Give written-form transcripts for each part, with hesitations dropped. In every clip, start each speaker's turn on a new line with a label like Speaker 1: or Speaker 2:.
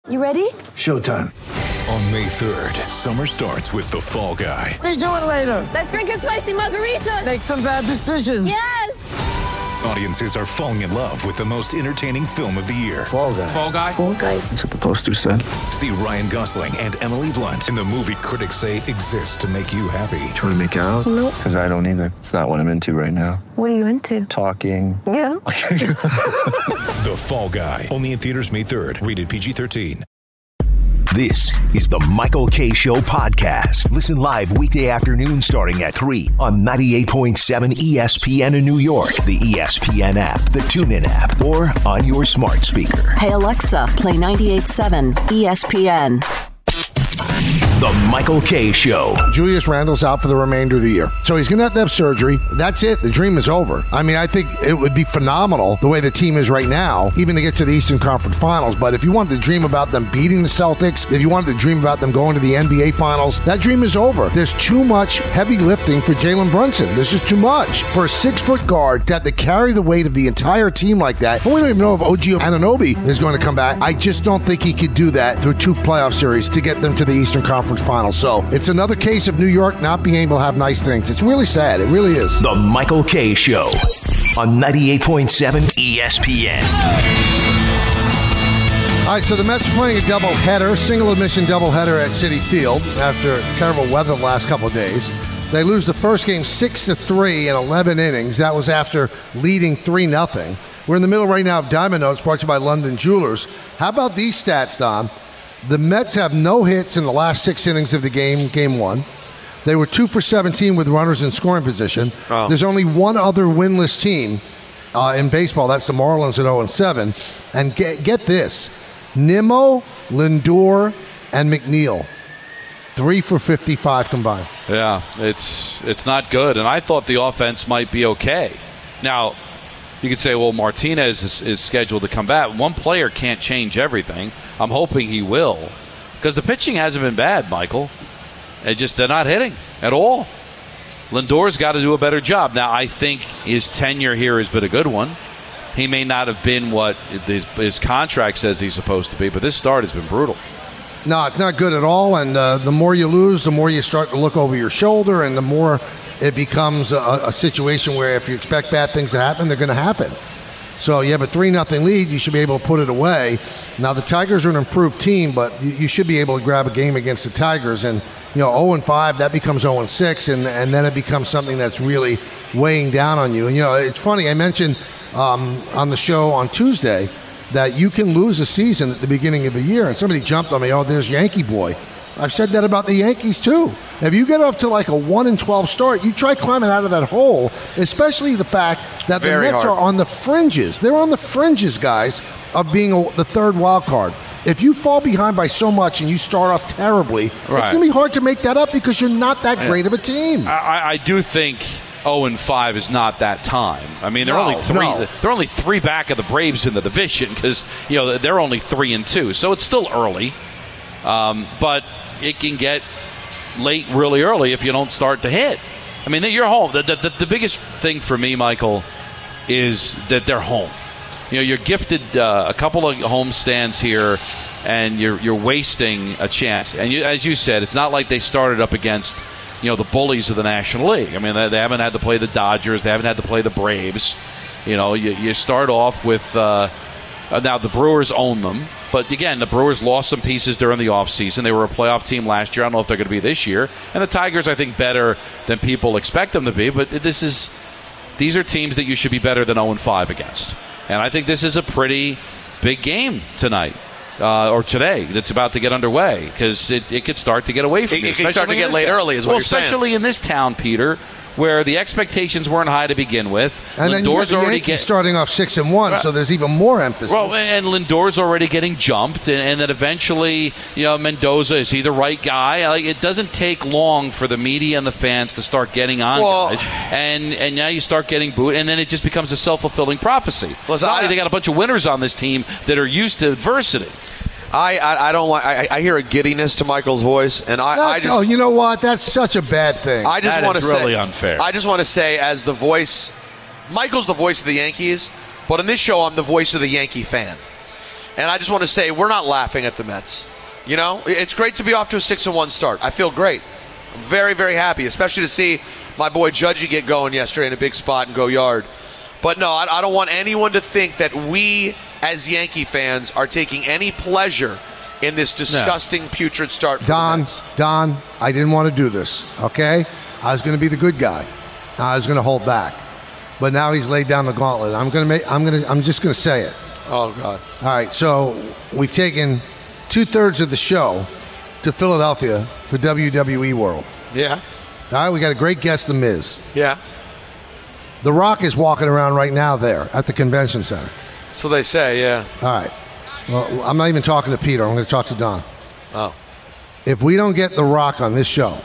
Speaker 1: You ready?
Speaker 2: Showtime.
Speaker 3: On May 3rd, summer starts with The Fall Guy.
Speaker 4: Let's do it later.
Speaker 1: Let's drink a spicy margarita.
Speaker 4: Make some bad decisions.
Speaker 1: Yes!
Speaker 3: Audiences are falling in love with the most entertaining film of the year.
Speaker 2: Fall Guy.
Speaker 5: Fall Guy?
Speaker 1: Fall Guy.
Speaker 2: That's what the poster said.
Speaker 3: See Ryan Gosling and Emily Blunt in the movie critics say exists to make you happy.
Speaker 2: Trying to make it out?
Speaker 1: Nope.
Speaker 2: Because I don't either. It's not what I'm into right now.
Speaker 1: What are you into?
Speaker 2: Talking.
Speaker 1: Yeah.
Speaker 3: The Fall Guy. Only in theaters May 3rd. Rated PG-13.
Speaker 6: This is the Michael Kay Show podcast. Listen live weekday afternoon starting at 3 on 98.7 ESPN in New York, the ESPN app, the TuneIn app, or on your smart speaker.
Speaker 7: Hey Alexa, play 98.7 ESPN.
Speaker 6: The Michael Kay Show.
Speaker 8: Julius Randle's out for the remainder of the year. So he's going to have surgery. That's it. The dream is over. I mean, I think it would be phenomenal the way the team is right now, even to get to the Eastern Conference Finals. But if you wanted to dream about them beating the Celtics, if you wanted to dream about them going to the NBA Finals, that dream is over. There's too much heavy lifting for Jalen Brunson. There's just too much. For a 6-foot guard to have to carry the weight of the entire team like that, and we don't even know if OG Anunoby is going to come back. I just don't think he could do that through 2 playoff series to get them to the Eastern Conference Finals. So it's another case of New York not being able to have nice things. It's really sad. It really is.
Speaker 6: The Michael Kay Show on 98.7 ESPN.
Speaker 8: All right, so the Mets are playing a doubleheader, single admission doubleheader at Citi Field after terrible weather the last couple of days. They lose the first game 6-3 in 11 innings. That was after leading 3-0. We're in the middle right now of Diamond Notes, brought to you by London Jewelers. How about these stats, Don? The Mets have no hits in the last 6 innings of the game 1. They were 2 for 17 with runners in scoring position. Oh. There's only one other winless team in baseball. That's the Marlins at 0-7. And get this, Nimmo, Lindor, and McNeil, 3 for 55 combined.
Speaker 5: Yeah, it's not good. And I thought the offense might be okay. Now, you could say, well, Martinez is scheduled to come back. One player can't change everything. I'm hoping he will, because the pitching hasn't been bad, Michael. They're not hitting at all. Lindor's got to do a better job. Now, I think his tenure here has been a good one. He may not have been what his contract says he's supposed to be, but this start has been brutal.
Speaker 8: No, it's not good at all, and the more you lose, the more you start to look over your shoulder, and the more it becomes a situation where if you expect bad things to happen, they're going to happen. So you have a 3-0 lead, you should be able to put it away. Now, the Tigers are an improved team, but you should be able to grab a game against the Tigers, and 0-5, that becomes 0-6, and then it becomes something that's really weighing down on you. And, it's funny, I mentioned on the show on Tuesday that you can lose a season at the beginning of the year, and somebody jumped on me, there's Yankee boy. I've said that about the Yankees, too. If you get off to like a 1-12 start, you try climbing out of that hole, especially the fact that the Mets are on the fringes. They're on the fringes, guys, of being the third wild card. If you fall behind by so much and you start off terribly, It's going to be hard to make that up because you're not that great of a team.
Speaker 5: I do think 0-5 is not that time. I mean, they're only 3. They're only 3 back of the Braves in the division because they're only 3-2. So it's still early, but it can get late really early if you don't start to hit. I mean, you're home. The biggest thing for me, Michael, is that they're home. You're gifted a couple of home stands here, and you're wasting a chance. And as you said, it's not like they started up against the bullies of the National League. I mean, they haven't had to play the Dodgers. They haven't had to play the Braves. You start off with now the Brewers own them. But again, the Brewers lost some pieces during the offseason. They were a playoff team last year. I don't know if they're going to be this year. And the Tigers, I think, better than people expect them to be. But these are teams that you should be better than 0-5 against. And I think this is a pretty big game tonight. Or today, that's about to get underway, because it could start to get away from you.
Speaker 9: It could start to get late early, is what you're saying.
Speaker 5: Especially in this town, Peter, where the expectations weren't high to begin with.
Speaker 8: And then you have the Yankees starting off 6-1, so there's even more emphasis.
Speaker 5: Well, and Lindor's already getting jumped, and then eventually, Mendoza, is he the right guy? It doesn't take long for the media and the fans to start getting on guys, and now you start getting booed, and then it just becomes a self-fulfilling prophecy. It's not like they got a bunch of winners on this team that are used to adversity.
Speaker 9: I don't like. I hear a giddiness to Michael's voice, and I just.
Speaker 8: Oh, you know what? That's such a bad thing.
Speaker 9: I just want to say
Speaker 5: really unfair.
Speaker 9: I just want to say, as the voice, Michael's the voice of the Yankees, but in this show, I'm the voice of the Yankee fan. And I just want to say we're not laughing at the Mets. You know, it's great to be off to a 6-1 start. I feel great. I'm very, very happy, especially to see my boy Judgy get going yesterday in a big spot and go yard. But no, I don't want anyone to think that we, as Yankee fans, are taking any pleasure in this disgusting, putrid start for the Mets.
Speaker 8: Don, I didn't want to do this, okay? I was going to be the good guy. I was going to hold back. But now he's laid down the gauntlet. I'm just going to say it.
Speaker 9: Oh, God.
Speaker 8: All right, so we've taken 2/3 of the show to Philadelphia for WWE World.
Speaker 9: Yeah.
Speaker 8: All right, we got a great guest, The Miz.
Speaker 9: Yeah.
Speaker 8: The Rock is walking around right now there at the convention center.
Speaker 9: So they say, yeah.
Speaker 8: All right. Well, I'm not even talking to Peter. I'm going to talk to Don.
Speaker 9: Oh.
Speaker 8: If we don't get The Rock on this show,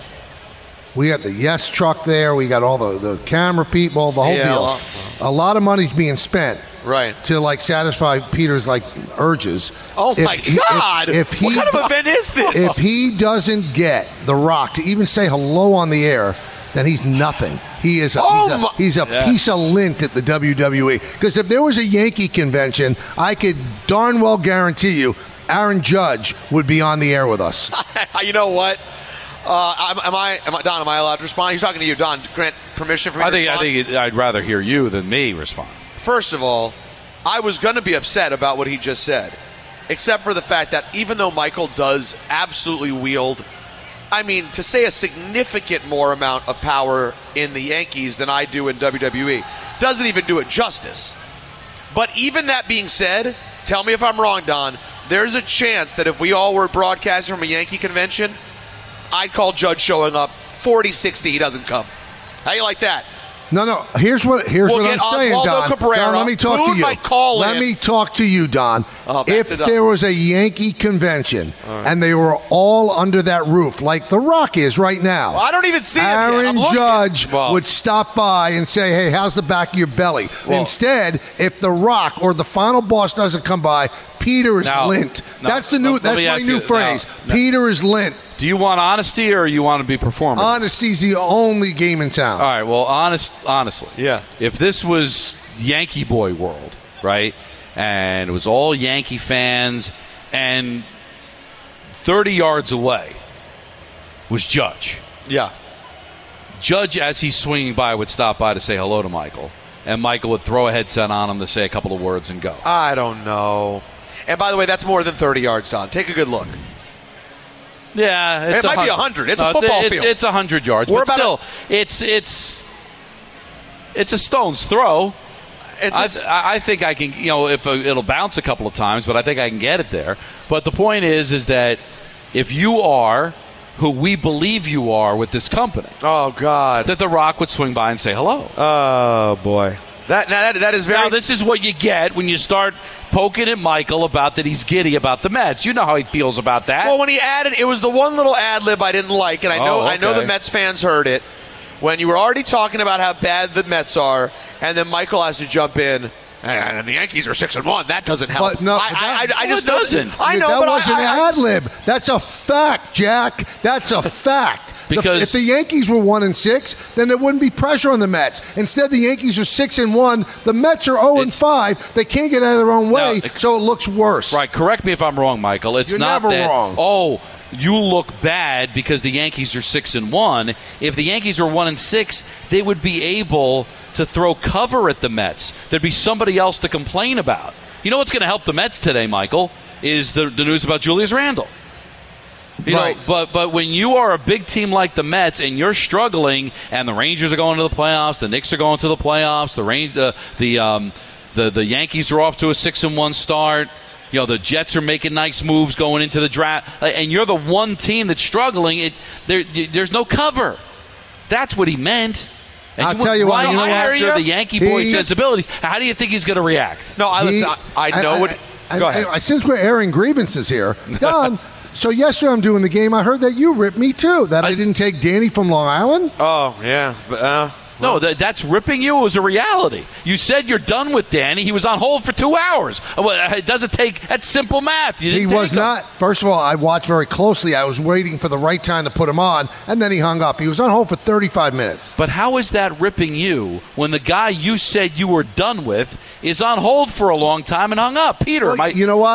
Speaker 8: we got the Yes truck there. We got all the camera people, the whole deal. A lot of money's being spent.
Speaker 9: Right.
Speaker 8: To like satisfy Peter's like urges.
Speaker 9: Oh my God! What kind of event is this?
Speaker 8: If he doesn't get The Rock to even say hello on the air, then he's nothing. He is he's a piece of lint at the WWE. Because if there was a Yankee convention, I could darn well guarantee you Aaron Judge would be on the air with us.
Speaker 9: You know what? Don, am I allowed to respond? He's talking to you, Don. Grant permission for me to respond?
Speaker 5: I think I'd rather hear you than me respond.
Speaker 9: First of all, I was going to be upset about what he just said, except for the fact that even though Michael does absolutely wield, I mean, to say a significant more amount of power in the Yankees than I do in WWE, doesn't even do it justice. But even that being said, tell me if I'm wrong, Don, there's a chance that if we all were broadcasting from a Yankee convention, I'd call Judge showing up 40-60, he doesn't come. How you like that?
Speaker 8: No. Here's what I'm saying, Don. Don, let me talk to you. Let me talk to you, Don. If there was a Yankee convention and they were all under that roof, like The Rock is right now,
Speaker 9: I don't even see
Speaker 8: Aaron Judge would stop by and say, "Hey, how's the back of your belly?" Instead, if The Rock or the final boss doesn't come by, Peter is lint. That's my new phrase. Peter is lint.
Speaker 5: Do you want honesty or you want to be performing?
Speaker 8: Honesty's the only game in town.
Speaker 5: All right, well, honestly.
Speaker 9: Yeah.
Speaker 5: If this was Yankee Boy World, right, and it was all Yankee fans, and 30 yards away was Judge.
Speaker 9: Yeah.
Speaker 5: Judge, as he's swinging by, would stop by to say hello to Michael, and Michael would throw a headset on him to say a couple of words and go.
Speaker 9: I don't know. And by the way, that's more than 30 yards, Don. Take a good look.
Speaker 5: Yeah,
Speaker 9: it might be 100. It's a football field.
Speaker 5: It's 100 yards, but still, it's a stone's throw. I think I can, if it'll bounce a couple of times, but I think I can get it there. But the point is that if you are who we believe you are with this company,
Speaker 9: oh God,
Speaker 5: that The Rock would swing by and say hello.
Speaker 9: Oh boy, that is very.
Speaker 5: Now this is what you get when you start poking at Michael about that he's giddy about the Mets. You know how he feels about that.
Speaker 9: Well, when he added, it was the one little ad lib I didn't like, and I know the Mets fans heard it. When you were already talking about how bad the Mets are, and then Michael has to jump in, and the Yankees are 6-1. That doesn't help.
Speaker 8: But no,
Speaker 5: I just doesn't.
Speaker 8: I know, that wasn't an ad lib. That's a fact, Jack. That's a fact.
Speaker 5: Because
Speaker 8: if the Yankees were 1-6, then there wouldn't be pressure on the Mets. Instead, the Yankees are 6-1. The Mets are 0-5. They can't get out of their own way, so it looks worse.
Speaker 5: Right. Correct me if I'm wrong, Michael.
Speaker 8: You're never wrong.
Speaker 5: Oh, you look bad because the Yankees are 6-1. If the Yankees were 1-6, they would be able to throw cover at the Mets. There'd be somebody else to complain about. You know what's going to help the Mets today, Michael, is the news about Julius Randle. You know, but when you are a big team like the Mets and you're struggling, and the Rangers are going to the playoffs, the Knicks are going to the playoffs, the Yankees are off to a 6-1 start. The Jets are making nice moves going into the draft, and you're the one team that's struggling. There's no cover. That's what he meant. And
Speaker 8: I'll tell you what.
Speaker 5: After the Yankee boy sensibilities, how do you think he's going to react?
Speaker 9: No, I know what. Go ahead.
Speaker 8: Since we're airing grievances here, Don. So yesterday I'm doing the game. I heard that you ripped me too. That I didn't take Danny from Long Island.
Speaker 9: Oh yeah.
Speaker 5: No, that's ripping you. It was a reality. You said you're done with Danny. He was on hold for 2 hours. It doesn't take. That's simple math.
Speaker 8: He was not. First of all, I watched very closely. I was waiting for the right time to put him on, and then he hung up. He was on hold for 35 minutes.
Speaker 5: But how is that ripping you when the guy you said you were done with is on hold for a long time and hung up? Peter,
Speaker 8: you know what?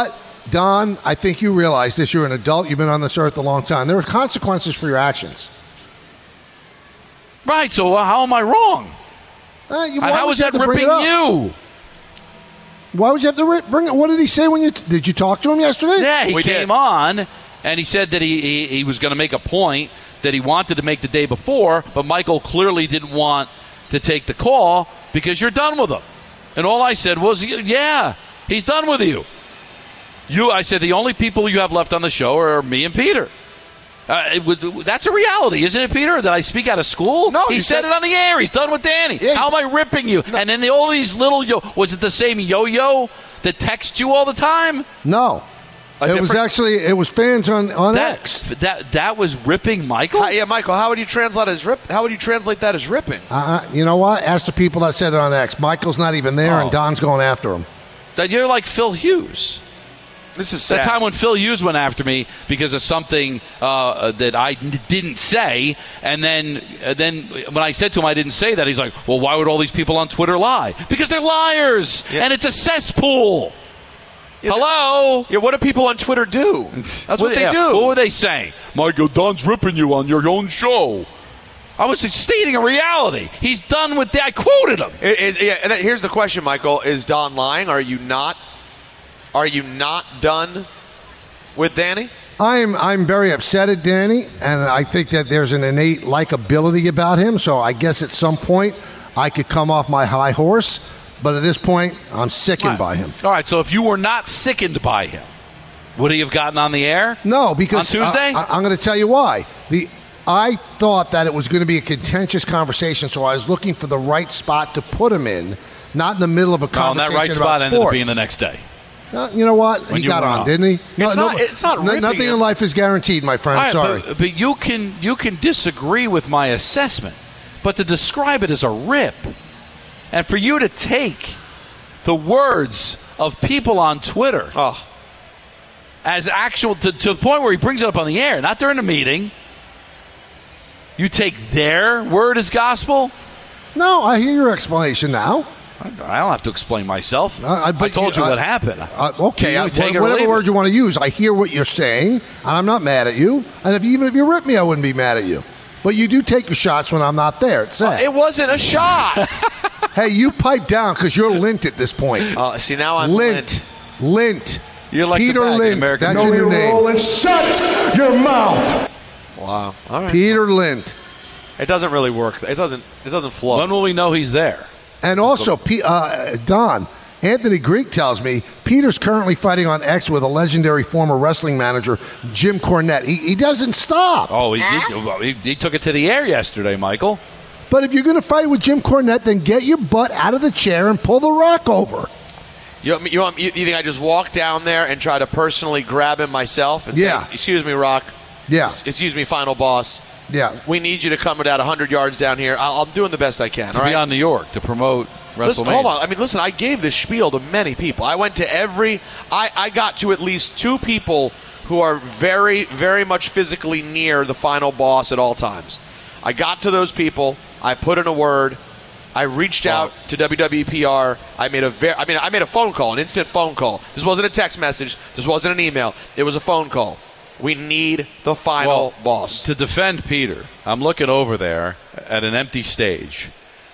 Speaker 8: Don, I think you realize this. You're an adult. You've been on this earth a long time. There are consequences for your actions.
Speaker 5: Right, so how am I wrong? How was that ripping you?
Speaker 8: Why would you have to bring it? What did he say when did you talk to him yesterday?
Speaker 5: Yeah, he came on, and he said that he was going to make a point that he wanted to make the day before, but Michael clearly didn't want to take the call because you're done with him. And all I said was, yeah, he's done with you. I said the only people you have left on the show are me and Peter. That's a reality, isn't it, Peter? That I speak out of school?
Speaker 9: No,
Speaker 5: he said it on the air. He's done with Danny.
Speaker 9: Yeah,
Speaker 5: how am I ripping you? No. And then all these little was it the same yo-yo that texts you all the time?
Speaker 8: No. It was fans on X.
Speaker 5: That was ripping Michael?
Speaker 9: Michael, how would you translate that as ripping?
Speaker 8: You know what? Ask the people that said it on X. Michael's not even there, and Don's going after him.
Speaker 5: You're like Phil Hughes.
Speaker 9: This is sad.
Speaker 5: That time when Phil Hughes went after me because of something that I didn't say, and then when I said to him I didn't say that, he's like, well, why would all these people on Twitter lie? Because they're liars, and it's a cesspool. Hello?
Speaker 9: Yeah, what do people on Twitter do? That's what they do.
Speaker 5: What were they saying? Michael, Don's ripping you on your own show. I was stating a reality. He's done with that. I quoted him.
Speaker 9: Here's the question, Michael. Is Don lying? Are you not done with Danny?
Speaker 8: I'm very upset at Danny, and I think that there's an innate likability about him, so I guess at some point I could come off my high horse. But at this point, I'm sickened by him.
Speaker 5: All right, so if you were not sickened by him, would he have gotten on the air?
Speaker 8: No, because
Speaker 5: on Tuesday?
Speaker 8: I'm going to tell you why. I thought that it was going to be a contentious conversation, so I was looking for the right spot to put him in, not in the middle of a conversation
Speaker 5: that right spot ended up being the next day.
Speaker 8: You know what? He got on, didn't he?
Speaker 9: It's not
Speaker 8: nothing in life is guaranteed, my friend.
Speaker 5: Right,
Speaker 8: sorry.
Speaker 5: But you can disagree with my assessment, but to describe it as a rip, and for you to take the words of people on Twitter as actual to the point where he brings it up on the air, not during a meeting, you take their word as gospel?
Speaker 8: No, I hear your explanation now.
Speaker 5: I don't have to explain myself. I told you what happened.
Speaker 8: Okay, whatever word you want to use. I hear what you're saying, and I'm not mad at you. And even if you ripped me, I wouldn't be mad at you. But you do take your shots when I'm not there. It's sad.
Speaker 9: It wasn't a shot.
Speaker 8: Hey, you pipe down because you're Lint at this point.
Speaker 9: See, now I'm
Speaker 8: Lint.
Speaker 5: You're like
Speaker 8: Peter Lint.
Speaker 5: American.
Speaker 8: That's your new name.
Speaker 4: And shut your mouth.
Speaker 9: Wow. All right.
Speaker 8: Peter Lint.
Speaker 9: It doesn't really work. It doesn't flow.
Speaker 5: When will we know he's there?
Speaker 8: And also, Don, Anthony Greek tells me Peter's currently fighting on X with a legendary former wrestling manager, Jim Cornette. He doesn't stop.
Speaker 5: Oh, he took it to the air yesterday, Michael.
Speaker 8: But if you're going to fight with Jim Cornette, then get your butt out of the chair and pull the rock over.
Speaker 9: You think I just walk down there and try to personally grab him myself and say, excuse me, Rock.
Speaker 8: Yeah.
Speaker 9: Excuse me, final boss.
Speaker 8: Yeah.
Speaker 9: We need you to come about 100 yards down here. I'm doing the best I can.
Speaker 5: To be on New York to promote WrestleMania.
Speaker 9: Listen, hold on. Listen, I gave this spiel to many people. I went to I got to at least 2 people who are very, very much physically near the final boss at all times. I got to those people. I put in a word. I reached out to WWE PR. I made a phone call, an instant phone call. This wasn't a text message. This wasn't an email. It was a phone call. We need the final boss.
Speaker 5: To defend Peter, I'm looking over there at an empty stage,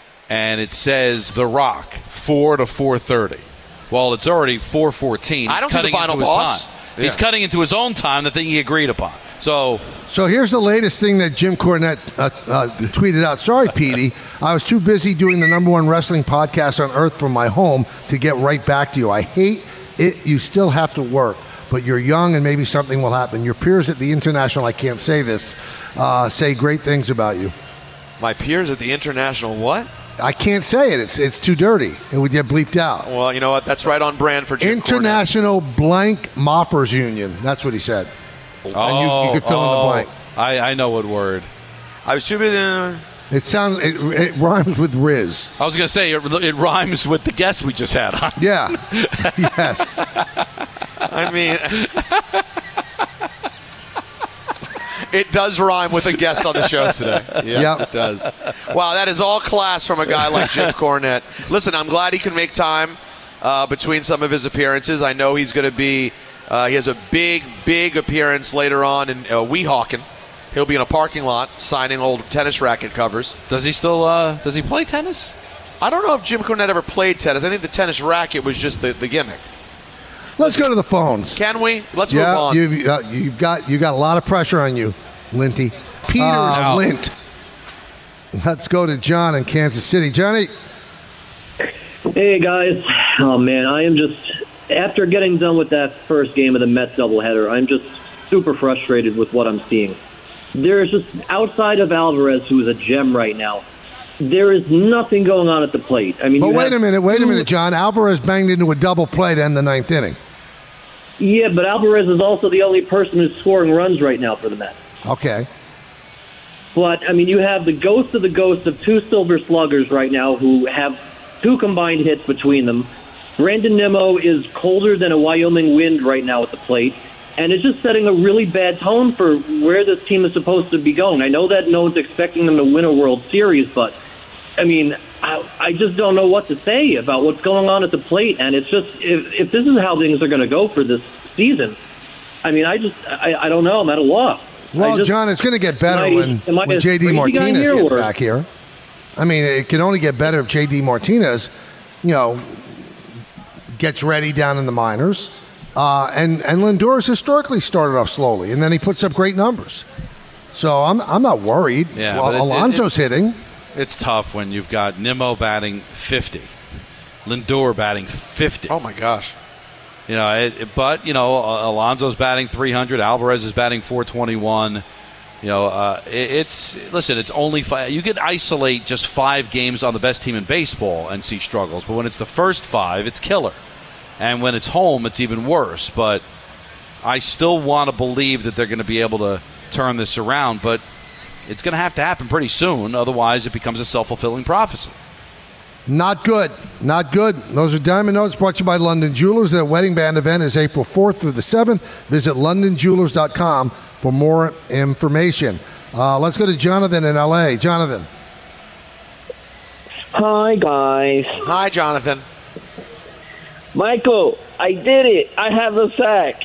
Speaker 5: and it says The Rock, 4 to 4:30. Well, it's already 4:14.
Speaker 9: I don't see the final boss.
Speaker 5: Yeah. He's cutting into his own time, the thing he agreed upon. So
Speaker 8: here's the latest thing that Jim Cornette tweeted out. Sorry, Petey. I was too busy doing the #1 wrestling podcast on earth from my home to get right back to you. I hate it. You still have to work, but you're young and maybe something will happen. Your peers at the International, I can't say this, say great things about you.
Speaker 9: My peers at the International what?
Speaker 8: I can't say it. It's too dirty. It would get bleeped out.
Speaker 9: Well, you know what? That's right on brand for Jim
Speaker 8: International
Speaker 9: Cornette.
Speaker 8: Blank Moppers Union. That's what he said. And you could fill in the blank.
Speaker 5: I know what word.
Speaker 9: I was too busy.
Speaker 8: It rhymes with Riz.
Speaker 5: I was going to say it rhymes with the guest we just had on.
Speaker 8: Yeah. Yes.
Speaker 9: I mean, it does rhyme with a guest on the show today. Yes, It does. Wow, that is all class from a guy like Jim Cornette. Listen, I'm glad he can make time between some of his appearances. I know he's going to be He has a big, big appearance later on in Weehawken. He'll be in a parking lot signing old tennis racket covers.
Speaker 5: Does he still? Does he play tennis?
Speaker 9: I don't know if Jim Cornette ever played tennis. I think the tennis racket was just the gimmick.
Speaker 8: Let's go to the phones.
Speaker 9: Can we? Let's move on.
Speaker 8: You've got a lot of pressure on you, Linty. Lint. Let's go to John in Kansas City. Johnny.
Speaker 10: Hey, guys. Oh, man, I am just, after getting done with that first game of the Mets doubleheader, I'm just super frustrated with what I'm seeing. There's just, outside of Alvarez, who is a gem right now, there is nothing going on at the plate. I mean,
Speaker 8: but wait a minute, John. Alvarez banged into a double play to end the ninth inning.
Speaker 10: Yeah, but Alvarez is also the only person who's scoring runs right now for the Mets.
Speaker 8: Okay.
Speaker 10: But, I mean, you have the ghost of two silver sluggers right now who have 2 combined hits between them. Brandon Nimmo is colder than a Wyoming wind right now at the plate, and it's just setting a really bad tone for where this team is supposed to be going. I know that no one's expecting them to win a World Series, but, I mean, I just don't know what to say about what's going on at the plate, and it's just, if this is how things are going to go for this season, I mean, I don't know. I'm at a loss.
Speaker 8: Well, John, it's going to get better when J.D. Martinez gets back here. I mean, it can only get better if J.D. Martinez, gets ready down in the minors. And Lindor's historically started off slowly, and then he puts up great numbers. So I'm not worried.
Speaker 5: Yeah,
Speaker 8: Alonso's hitting.
Speaker 5: It's tough when you've got Nimmo batting 50, Lindor batting 50.
Speaker 9: Oh, my gosh.
Speaker 5: But Alonso's batting 300. Alvarez is batting 421. It's only 5. You could isolate just 5 games on the best team in baseball and see struggles. But when it's the first 5, it's killer. And when it's home, it's even worse. But I still want to believe that they're going to be able to turn this around. But it's going to have to happen pretty soon. Otherwise, it becomes a self-fulfilling prophecy.
Speaker 8: Not good. Not good. Those are Diamond Notes brought to you by London Jewelers. Their wedding band event is April 4th through the 7th. Visit londonjewelers.com for more information. Let's go to Jonathan in L.A. Jonathan.
Speaker 11: Hi, guys.
Speaker 9: Hi, Jonathan.
Speaker 11: Michael, I did it. I have the sack.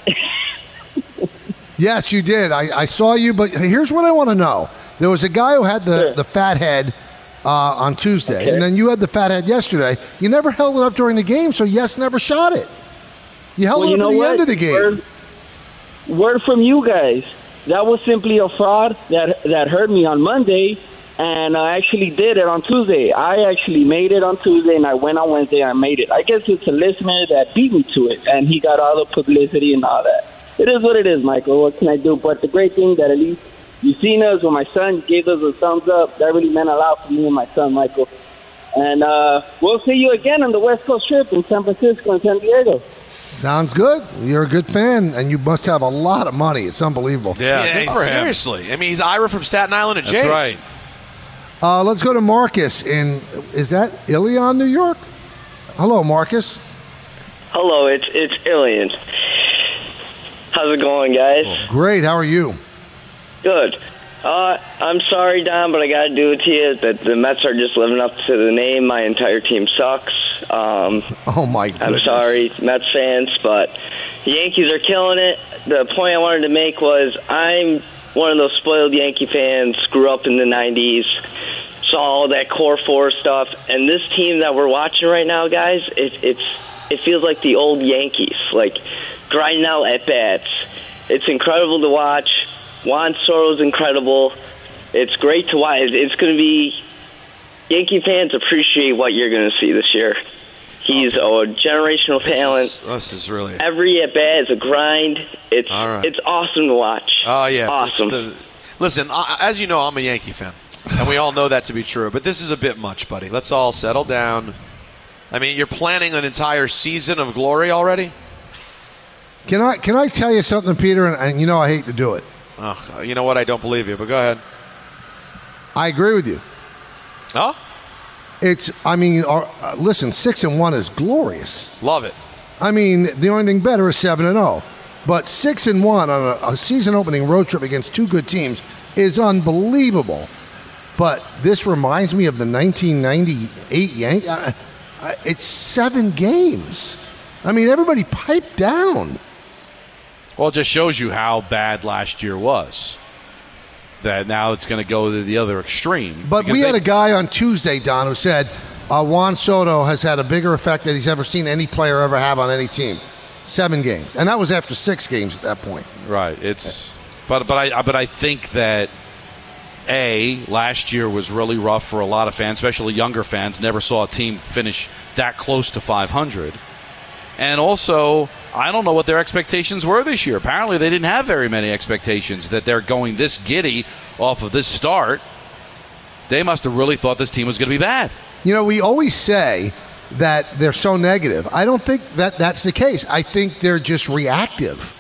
Speaker 8: Yes, you did. I saw you, but here's what I want to know. There was a guy who had the fat head on Tuesday, and then you had the fat head yesterday. You never held it up during the game, so yes, never shot it. You held it up at the end of the game.
Speaker 11: Word from you guys. That was simply a fraud that hurt me on Monday, and I actually did it on Tuesday. I actually made it on Tuesday, and I went on Wednesday and I made it. I guess it's a listener that beat me to it, and he got all the publicity and all that. It is what it is, Michael. What can I do? But the great thing that at least you've seen us when my son gave us a thumbs up. That really meant a lot for me and my son, Michael. And we'll see you again on the West Coast trip in San Francisco and San Diego.
Speaker 8: Sounds good. You're a good fan, and you must have a lot of money. It's unbelievable.
Speaker 5: Yeah,
Speaker 9: seriously. I mean, he's Ira from Staten Island and Jays.
Speaker 5: That's right.
Speaker 8: Let's go to Marcus in, is that Ilion, New York? Hello, Marcus.
Speaker 12: Hello, it's Ilion. How's it going, guys?
Speaker 8: Great. How are you?
Speaker 12: Good. I'm sorry, Don, but I got to do it to you that the Mets are just living up to the name. My entire team sucks.
Speaker 8: Oh, my goodness.
Speaker 12: I'm sorry, Mets fans, but the Yankees are killing it. The point I wanted to make was I'm one of those spoiled Yankee fans, grew up in the 90s, saw all that core 4 stuff, and this team that we're watching right now, guys, it feels like the old Yankees, like grinding out at-bats. It's incredible to watch. Juan Soto's incredible. It's great to watch. It's going to be Yankee fans appreciate what you're going to see this year. He's a generational talent.
Speaker 9: This is really
Speaker 12: every at bat is a grind. It's awesome to watch.
Speaker 9: Oh yeah,
Speaker 12: awesome.
Speaker 9: Listen, as you know, I'm a Yankee fan, and we all know that to be true. But this is a bit much, buddy. Let's all settle down. I mean, you're planning an entire season of glory already.
Speaker 8: Can I tell you something, Peter? And you know I hate to do it.
Speaker 9: Oh, you know what? I don't believe you, but go ahead.
Speaker 8: I agree with you.
Speaker 9: Oh?
Speaker 8: Listen, 6-1 is glorious.
Speaker 9: Love it.
Speaker 8: I mean, the only thing better is 7-0. But 6-1 on a season-opening road trip against 2 good teams is unbelievable. But this reminds me of the 1998 Yankees. It's 7 games. I mean, everybody pipe down.
Speaker 5: Well, it just shows you how bad last year was. That now it's going to go to the other extreme.
Speaker 8: But we had a guy on Tuesday, Don, who said Juan Soto has had a bigger effect than he's ever seen any player ever have on any team. 7 games, and that was after 6 games at that point.
Speaker 5: Right. But I think that last year was really rough for a lot of fans, especially younger fans. Never saw a team finish that close to 500. And also, I don't know what their expectations were this year. Apparently, they didn't have very many expectations that they're going this giddy off of this start. They must have really thought this team was going to be bad.
Speaker 8: You know, we always say that they're so negative. I don't think that that's the case. I think they're just reactive.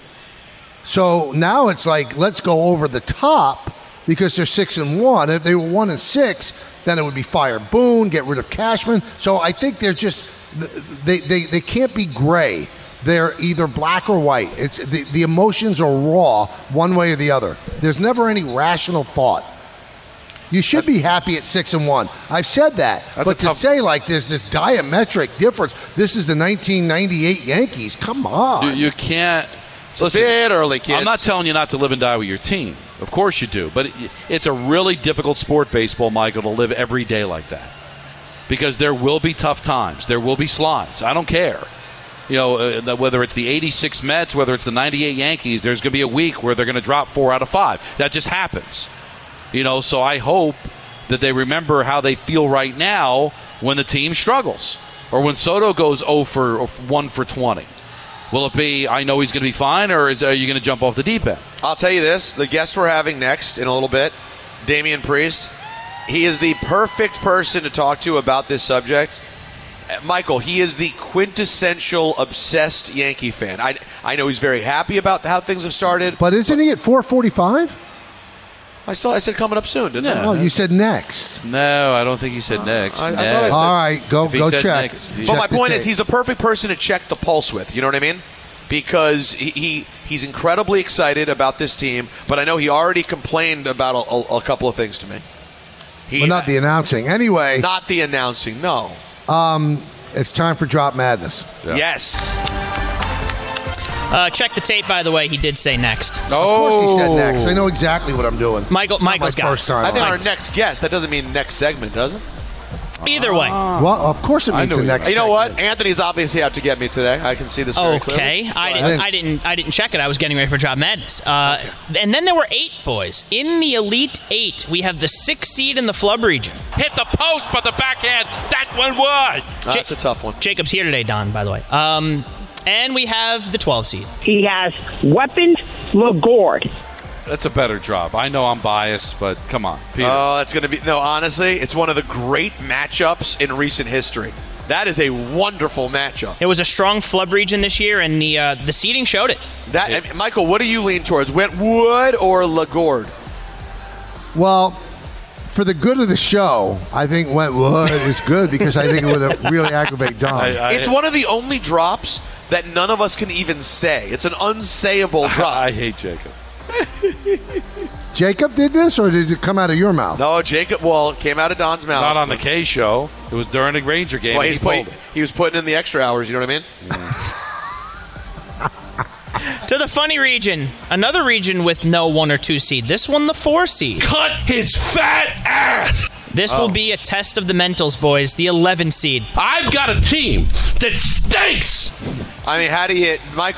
Speaker 8: So now it's like, let's go over the top because they're 6-1. If they were 1-6, then it would be fire Boone, get rid of Cashman. So I think they're just they can't be gray. They're either black or white. It's the emotions are raw one way or the other. There's never any rational thought. You should be happy at 6-1. I've said that. But to say like there's this diametric difference, this is the 1998 Yankees, come on.
Speaker 5: You can't.
Speaker 9: It's a bit early, kids.
Speaker 5: I'm not telling you not to live and die with your team. Of course you do. But it's a really difficult sport, baseball, Michael, to live every day like that. Because there will be tough times. There will be slides. I don't care. You know, whether it's the 86 Mets, whether it's the 98 Yankees, there's going to be a week where they're going to drop 4 out of 5. That just happens. You know, so I hope that they remember how they feel right now when the team struggles. Or when Soto goes 1 for 20. Will it be, I know he's going to be fine, or are you going to jump off the deep end?
Speaker 9: I'll tell you this. The guest we're having next in a little bit, Damian Priest, he is the perfect person to talk to about this subject. Michael, he is the quintessential obsessed Yankee fan. I know he's very happy about how things have started.
Speaker 8: But isn't he at 4:45?
Speaker 9: I said coming up soon, didn't I?
Speaker 8: Oh, you said next.
Speaker 5: No, I don't think he said next.
Speaker 9: I thought I said,
Speaker 8: all right, go check.
Speaker 9: But my point is, he's the perfect person to check the pulse with. You know what I mean? Because he's incredibly excited about this team. But I know he already complained about a couple of things to me.
Speaker 8: Well, not the announcing. Anyway.
Speaker 9: Not the announcing, no.
Speaker 8: It's time for Drop Madness.
Speaker 9: Yeah. Yes.
Speaker 13: Check the tape, by the way. He did say next.
Speaker 8: Of course he said next. I know exactly what I'm doing.
Speaker 13: Michael's got
Speaker 8: first time.
Speaker 9: I think our next guest. That doesn't mean next segment, does it?
Speaker 13: Either way.
Speaker 8: Well, of course it means the next.
Speaker 9: You know what? Anthony's obviously out to get me today. I can see this very clearly.
Speaker 13: Okay. I didn't check it. I was getting ready for Drop Madness. And then there were 8 boys. In the Elite 8, we have the 6th seed in the Flub region.
Speaker 5: Hit the post, but the backhand, that one was.
Speaker 9: That's a tough one.
Speaker 13: Jacob's here today, Don, by the way. And we have the 12 seed.
Speaker 14: He has weapons, LaGord.
Speaker 5: That's a better drop. I know I'm biased, but come on, Peter.
Speaker 9: Oh, that's going to be... No, honestly, it's one of the great matchups in recent history. That is a wonderful matchup.
Speaker 13: It was a strong Flub region this year, and the seeding showed it.
Speaker 9: Michael, what do you lean towards, Wentwood or LaGord?
Speaker 8: Well, for the good of the show, I think Wentwood is good because I think it would really aggravate Don.
Speaker 9: It's one of the only drops that none of us can even say. It's an unsayable drop.
Speaker 5: I hate Jacob.
Speaker 8: Jacob did this, or did it come out of your mouth?
Speaker 9: No, Jacob, it came out of Don's mouth.
Speaker 5: Not on the K show. It was during a Ranger game.
Speaker 9: Well, he was putting in the extra hours, you know what I mean?
Speaker 13: Yeah. To the funny region, another region with no 1 or 2 seed. This one, the 4 seed.
Speaker 4: Cut his fat ass!
Speaker 13: This will be a test of the mentals, boys. The 11 seed.
Speaker 4: I've got a team that stinks!
Speaker 9: I mean, how do you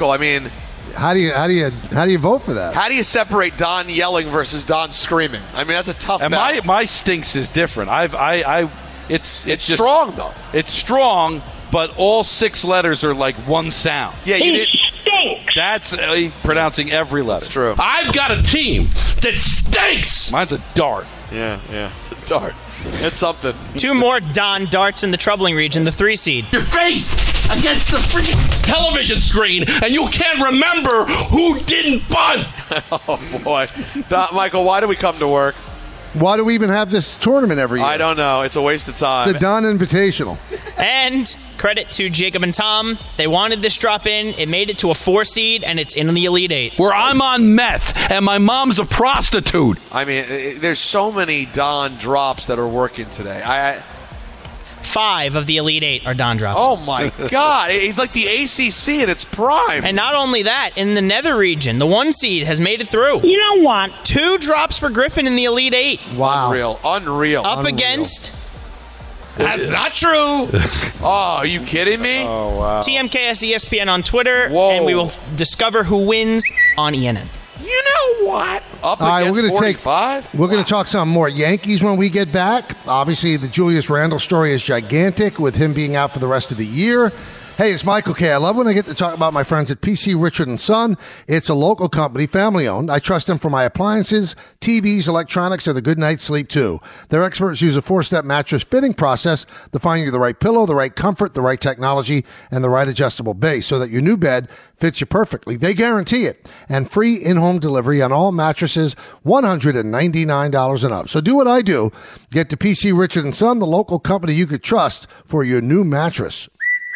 Speaker 8: vote for that?
Speaker 9: How do you separate Don yelling versus Don screaming? I mean, that's a tough
Speaker 5: and
Speaker 9: battle.
Speaker 5: my stinks is different. It's just
Speaker 9: strong though.
Speaker 5: It's strong, but all 6 letters are like one sound.
Speaker 9: Yeah, you did.
Speaker 14: Stinks.
Speaker 5: That's pronouncing every letter.
Speaker 9: That's true.
Speaker 4: I've got a team that stinks.
Speaker 5: Mine's a dart.
Speaker 9: Yeah, it's a dart. It's something.
Speaker 13: 2 more Don darts in the troubling region, the 3 seed.
Speaker 4: Your face against the freaking television screen, and you can't remember who didn't bunt.
Speaker 9: Oh, boy. Michael, why do we come to work?
Speaker 8: Why do we even have this tournament every year?
Speaker 9: I don't know. It's a waste of time.
Speaker 8: It's a Don Invitational.
Speaker 13: And credit to Jacob and Tom. They wanted this drop in. It made it to a 4 seed, and it's in the Elite 8.
Speaker 4: Where I'm on meth, and my mom's a prostitute.
Speaker 9: I mean, there's so many Don drops that are working today.
Speaker 13: 5 of the Elite 8 are Don drops.
Speaker 9: Oh, my God. He's like the ACC in its prime.
Speaker 13: And not only that, in the Nether region, the 1 seed has made it through.
Speaker 14: You know what?
Speaker 13: 2 drops for Griffin in the Elite 8.
Speaker 8: Wow.
Speaker 9: Unreal.
Speaker 13: Up against...
Speaker 9: That's not true. Oh, are you kidding me?
Speaker 5: Oh, wow.
Speaker 13: TMKS ESPN on Twitter,
Speaker 9: Whoa.
Speaker 13: and we will discover who wins on ENN.
Speaker 9: You know what? Up
Speaker 8: All right,
Speaker 9: against
Speaker 8: we're going to
Speaker 9: 45?
Speaker 8: We're going to talk some more Yankees when we get back. Obviously, the Julius Randle story is gigantic with him being out for the rest of the year. Hey, it's Michael K. I love when I get to talk about my friends at PC Richard & Son. It's a local company, family-owned. I trust them for my appliances, TVs, electronics, and a good night's sleep, too. Their experts use a 4-step mattress fitting process to find you the right pillow, the right comfort, the right technology, and the right adjustable base so that your new bed fits you perfectly. They guarantee it. And free in-home delivery on all mattresses, $199 and up. So do what I do. Get to PC Richard & Son, the local company you could trust for your new mattress.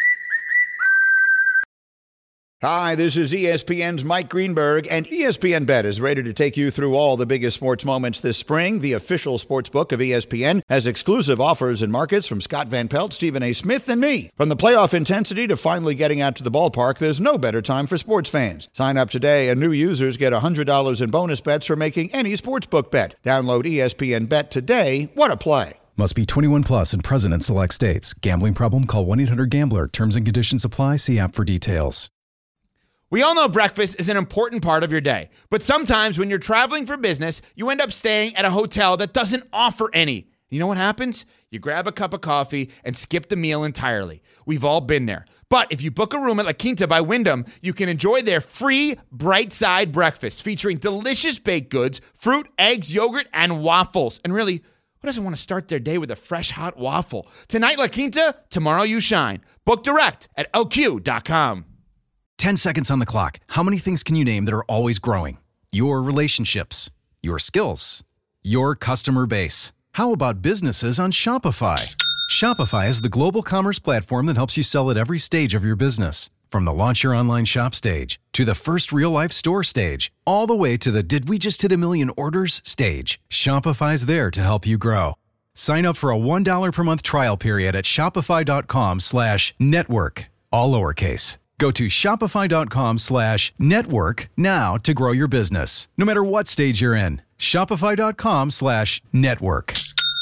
Speaker 15: Hi, this is ESPN's Mike Greenberg, and ESPN Bet is ready to take you through all the biggest sports moments this spring. The official sports book of ESPN has exclusive offers and markets from Scott Van Pelt, Stephen A. Smith, and me. From the playoff intensity to finally getting out to the ballpark, there's no better time for sports fans. Sign up today, and new users get $100 in bonus bets for making any sportsbook bet. Download ESPN Bet today. What a play.
Speaker 16: Must be 21 plus and present in select states. Gambling problem? Call 1-800-GAMBLER. Terms and conditions apply. See app for details.
Speaker 17: We all know breakfast is an important part of your day, but sometimes when you're traveling for business, you end up staying at a hotel that doesn't offer any. You know what happens? You grab a cup of coffee and skip the meal entirely. We've all been there. But if you book a room at La Quinta by Wyndham, you can enjoy their free Bright Side breakfast featuring delicious baked goods, fruit, eggs, yogurt, and waffles. And really, who doesn't want to start their day with a fresh, hot waffle? Tonight, La Quinta, tomorrow you shine. Book direct at LQ.com.
Speaker 16: 10 seconds on the clock. How many things can you name that are always growing? Your relationships, your skills, your customer base. How about businesses on Shopify? Shopify is the global commerce platform that helps you sell at every stage of your business. From the launch your online shop stage to the first real-life store stage, all the way to the did we just hit a million orders stage. Shopify's there to help you grow. Sign up for a $1 per month trial period at shopify.com/network, all lowercase. Go to shopify.com/network now to grow your business, no matter what stage you're in. Shopify.com/network.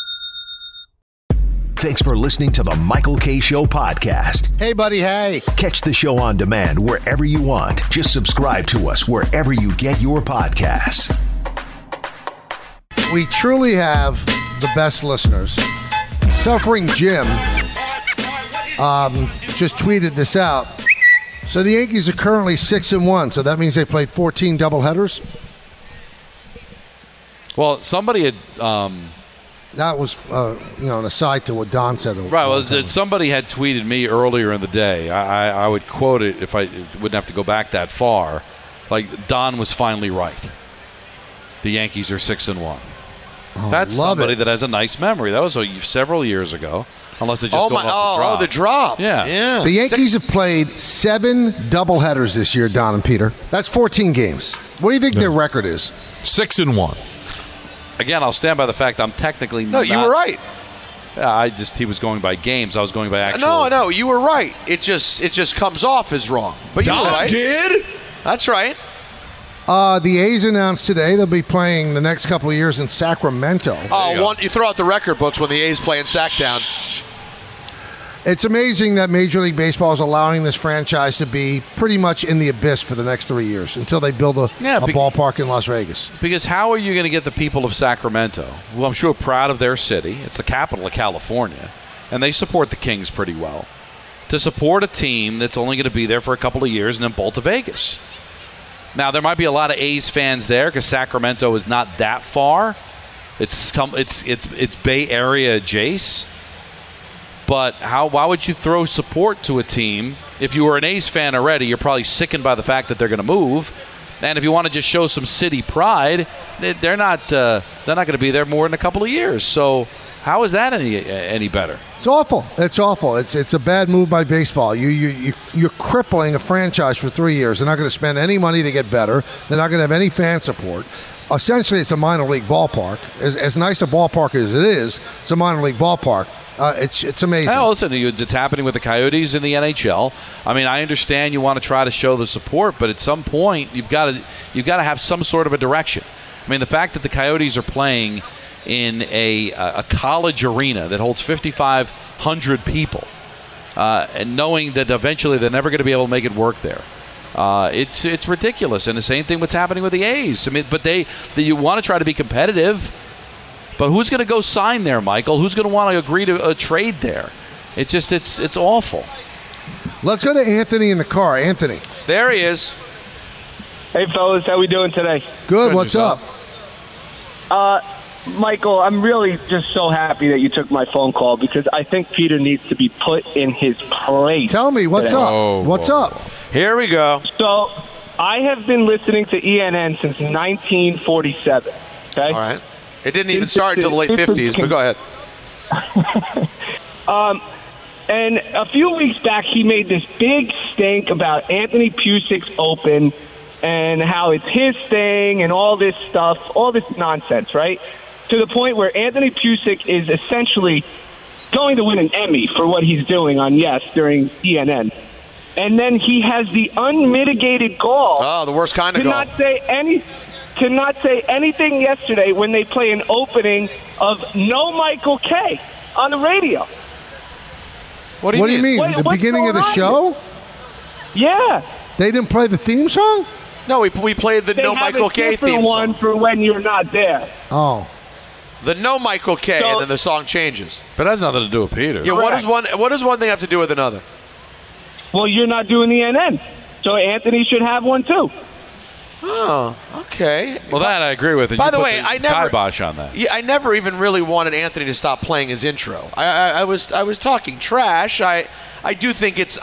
Speaker 6: Thanks for listening to the Michael K. Show podcast.
Speaker 8: Hey, buddy, hey.
Speaker 6: Catch the show on demand wherever you want. Just subscribe to us wherever you get your podcasts.
Speaker 8: We truly have the best listeners. Suffering Jim just tweeted this out. So the Yankees are currently 6-1. So that means they played 14 doubleheaders.
Speaker 5: Well, somebody had.
Speaker 8: That was, an aside to what Don said.
Speaker 5: Right. Well, somebody had tweeted me earlier in the day. I would quote it if I wouldn't have to go back that far. Like, Don was finally right. The Yankees are 6-1.
Speaker 8: Oh,
Speaker 5: That's somebody that has a nice memory. That was several years ago. Unless they just go off the drop.
Speaker 9: Oh, the drop.
Speaker 5: Yeah.
Speaker 8: The Yankees have played 7 doubleheaders this year, Don and Peter. That's 14 games. What do you think their record is?
Speaker 3: 6-1.
Speaker 5: Again, I'll stand by the fact I'm technically
Speaker 9: No, you were right.
Speaker 5: He was going by games. I was going by actual.
Speaker 9: No, you were right. It just comes off as wrong. But you were right.
Speaker 3: Did?
Speaker 9: That's right.
Speaker 8: The A's announced today they'll be playing the next couple of years in Sacramento.
Speaker 9: You throw out the record books when the A's play in Sacktown.
Speaker 8: It's amazing that Major League Baseball is allowing this franchise to be pretty much in the abyss for the next 3 years until they build a ballpark in Las Vegas.
Speaker 5: Because how are you going to get the people of Sacramento, who I'm sure are proud of their city, it's the capital of California, and they support the Kings pretty well, to support a team that's only going to be there for a couple of years and then bolt to Vegas? Now, there might be a lot of A's fans there because Sacramento is not that far. It's Bay Area adjacent. But why would you throw support to a team if you were an A's fan already? You're probably sickened by the fact that they're going to move, and if you want to just show some city pride, they're not going to be there more than a couple of years. So how is that any better?
Speaker 8: It's awful. It's awful. It's a bad move by baseball. You're crippling a franchise for 3 years. They're not going to spend any money to get better. They're not going to have any fan support. Essentially, it's a minor league ballpark. As nice a ballpark as it is, it's a minor league ballpark. It's amazing.
Speaker 5: Well, listen, it's happening with the Coyotes in the NHL. I mean, I understand you want to try to show the support, but at some point you've got to have some sort of a direction. I mean, the fact that the Coyotes are playing in a college arena that holds 5,500 people, and knowing that eventually they're never going to be able to make it work there, it's ridiculous. And the same thing what's happening with the A's. I mean, but you want to try to be competitive, but who's going to go sign there, Michael? Who's going to want to agree to a trade there? It's awful.
Speaker 8: Let's go to Anthony in the car. Anthony.
Speaker 9: There he is.
Speaker 18: Hey, fellas. How we doing today?
Speaker 8: Good. What's up?
Speaker 18: Michael, I'm really just so happy that you took my phone call because I think Peter needs to be put in his place.
Speaker 8: Tell me, what's up? What's up?
Speaker 9: Here we go.
Speaker 18: So, I have been listening to ENN since 1947. Okay? All
Speaker 9: right. It didn't even start until the late 50s, but go ahead.
Speaker 18: And a few weeks back, he made this big stink about Anthony Pusic's Open and how it's his thing and all this stuff, all this nonsense, right? To the point where Anthony Pusic is essentially going to win an Emmy for what he's doing on Yes during ENN. And then he has the unmitigated gall.
Speaker 9: Oh, the worst kind of gall.
Speaker 18: To not say anything yesterday when they play an opening of No Michael K on the radio.
Speaker 8: What do you mean? The beginning of the show?
Speaker 18: Yeah.
Speaker 8: They didn't play the theme song?
Speaker 9: No, we played the No Michael K theme song.
Speaker 18: One for when you're not there.
Speaker 8: Oh.
Speaker 9: The No Michael K, and then the song changes.
Speaker 5: But that has nothing to do with Peter.
Speaker 9: Yeah, what does one thing have to do with another?
Speaker 18: Well, you're not doing the NN, so Anthony should have one too.
Speaker 9: Oh, okay.
Speaker 5: Well, that I agree with. And
Speaker 9: by the way, I never
Speaker 5: kibosh on that.
Speaker 9: Yeah, I never even really wanted Anthony to stop playing his intro. I was talking trash. I do think it's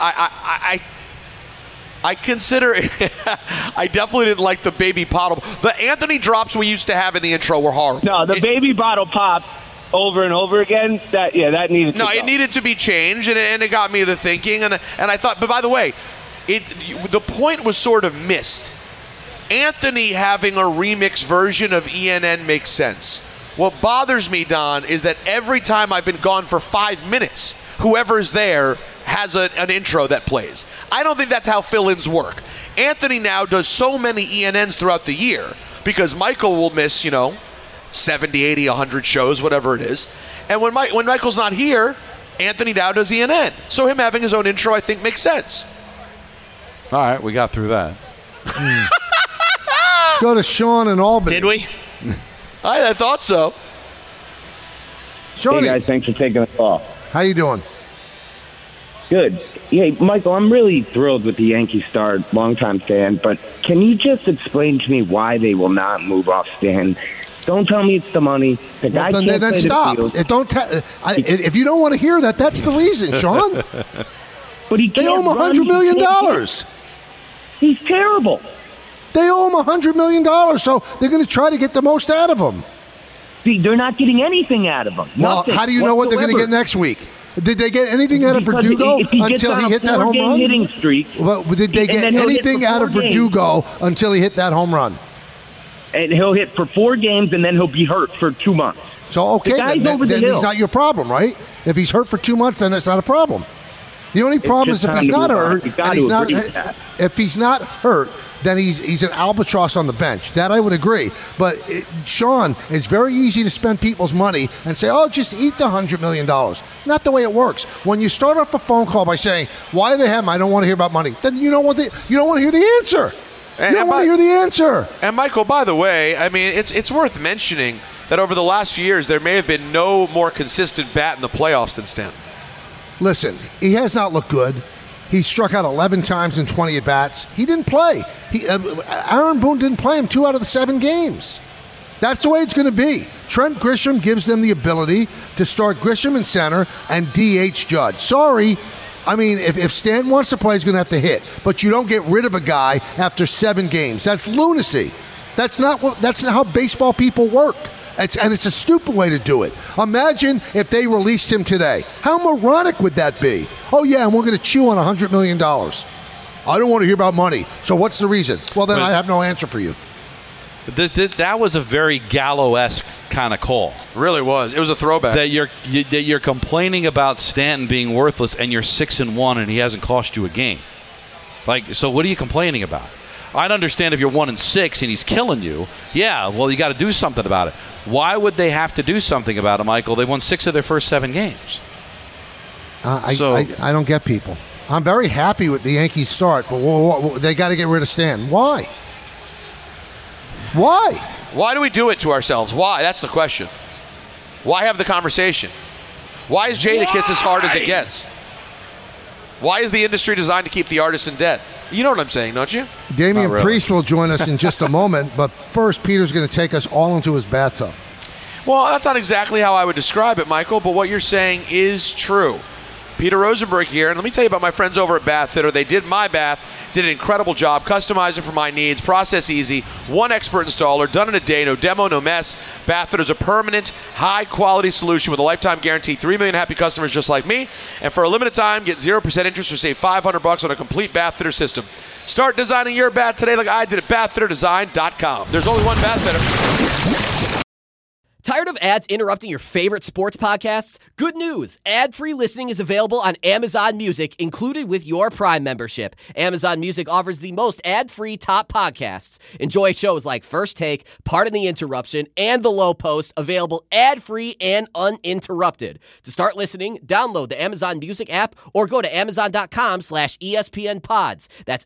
Speaker 9: I consider I definitely didn't like the baby bottle. The Anthony drops we used to have in the intro were horrible.
Speaker 18: No, the baby bottle pop over and over again. That needed.
Speaker 9: It needed to be changed, and it got me to thinking. And I thought, but by the way, the point was sort of missed. Anthony having a remix version of ENN makes sense. What bothers me, Don, is that every time I've been gone for 5 minutes, whoever's there has an intro that plays. I don't think that's how fill-ins work. Anthony now does so many ENNs throughout the year because Michael will miss, 70, 80, 100 shows, whatever it is. And when Michael's not here, Anthony now does ENN. So him having his own intro, I think, makes sense.
Speaker 5: All right, we got through that.
Speaker 8: Let's go to Sean in Albany.
Speaker 13: Did we?
Speaker 9: I thought so.
Speaker 8: Shawnee.
Speaker 19: Hey, guys, thanks for taking the call.
Speaker 8: How you doing?
Speaker 19: Good. Hey, Michael, I'm really thrilled with the Yankee start, longtime fan, but can you just explain to me why they will not move off Stan? Don't tell me it's the money. The guy can't play
Speaker 8: stop.
Speaker 19: the field.
Speaker 8: If you don't want to hear that, that's the reason, Sean.
Speaker 19: But he can't
Speaker 8: they owe him $100 million.
Speaker 19: He's terrible.
Speaker 8: They owe him $100 million, so they're going to try to get the most out of him.
Speaker 19: See, they're not getting anything out of him.
Speaker 8: Well, how do you know what they're going to get next week? Did they get anything out of Verdugo until he hit that home run?
Speaker 19: Hitting streak,
Speaker 8: well, did they get anything out of Verdugo until he hit that home run?
Speaker 19: And he'll hit for 4 games, and then he'll be hurt for 2 months.
Speaker 8: So, okay, then he's not your problem, right? If he's hurt for 2 months, then it's not a problem. The only problem is if he's not hurt, if he's not hurt, then he's an albatross on the bench. That I would agree. But, Sean, it's very easy to spend people's money and say, oh, just eat the $100 million. Not the way it works. When you start off a phone call by saying, why do they have him? I don't want to hear about money. Then you don't want to hear the answer. You don't want to hear the answer.
Speaker 9: And, Michael, by the way, I mean, it's worth mentioning that over the last few years, there may have been no more consistent bat in the playoffs than Stanton.
Speaker 8: Listen, he has not looked good. He struck out 11 times in 20 at-bats. He didn't play. Aaron Boone didn't play him 2 out of the 7 games. That's the way it's going to be. Trent Grisham gives them the ability to start Grisham in center and DH Judge. Sorry. I mean, if Stanton wants to play, he's going to have to hit. But you don't get rid of a guy after 7 games. That's lunacy. That's not how baseball people work. And it's a stupid way to do it. Imagine if they released him today. How moronic would that be? Oh, yeah, and we're going to chew on $100 million. I don't want to hear about money. So what's the reason? Well, then I have no answer for you.
Speaker 5: That was a very Gallo-esque kind of call.
Speaker 9: Really was. It was a throwback.
Speaker 5: That you're complaining about Stanton being worthless, and you're 6-1, and he hasn't cost you a game. Like, so what are you complaining about? I'd understand if you're 1-6 and he's killing you. Yeah, well, you got to do something about it. Why would they have to do something about it, Michael? They won 6 of their first 7 games.
Speaker 8: I don't get people. I'm very happy with the Yankees start, but they got to get rid of Stanton. Why?
Speaker 9: Why do we do it to ourselves? Why? That's the question. Why have the conversation? Why is Jadakiss as hard as it gets? Why is the industry designed to keep the artisan dead? You know what I'm saying, don't you?
Speaker 8: Damian Priest will join us in just a moment, but first Peter's going to take us all into his bathtub.
Speaker 9: Well, that's not exactly how I would describe it, Michael, but what you're saying is true. Peter Rosenberg here, and let me tell you about my friends over at Bath Fitter. They did my bath, did an incredible job, customized it for my needs, process easy, one expert installer, done in a day, no demo, no mess. Bath Fitter is a permanent, high-quality solution with a lifetime guarantee. 3 million happy customers just like me, and for a limited time, get 0% interest or save $500 on a complete Bath Fitter system. Start designing your bath today like I did at bathfitterdesign.com. There's only one Bath Fitter.
Speaker 20: Tired of ads interrupting your favorite sports podcasts? Good news! Ad-free listening is available on Amazon Music, included with your Prime membership. Amazon Music offers the most ad-free top podcasts. Enjoy shows like First Take, Pardon the Interruption, and The Low Post, available ad-free and uninterrupted. To start listening, download the Amazon Music app or go to amazon.com/ESPNpods. That's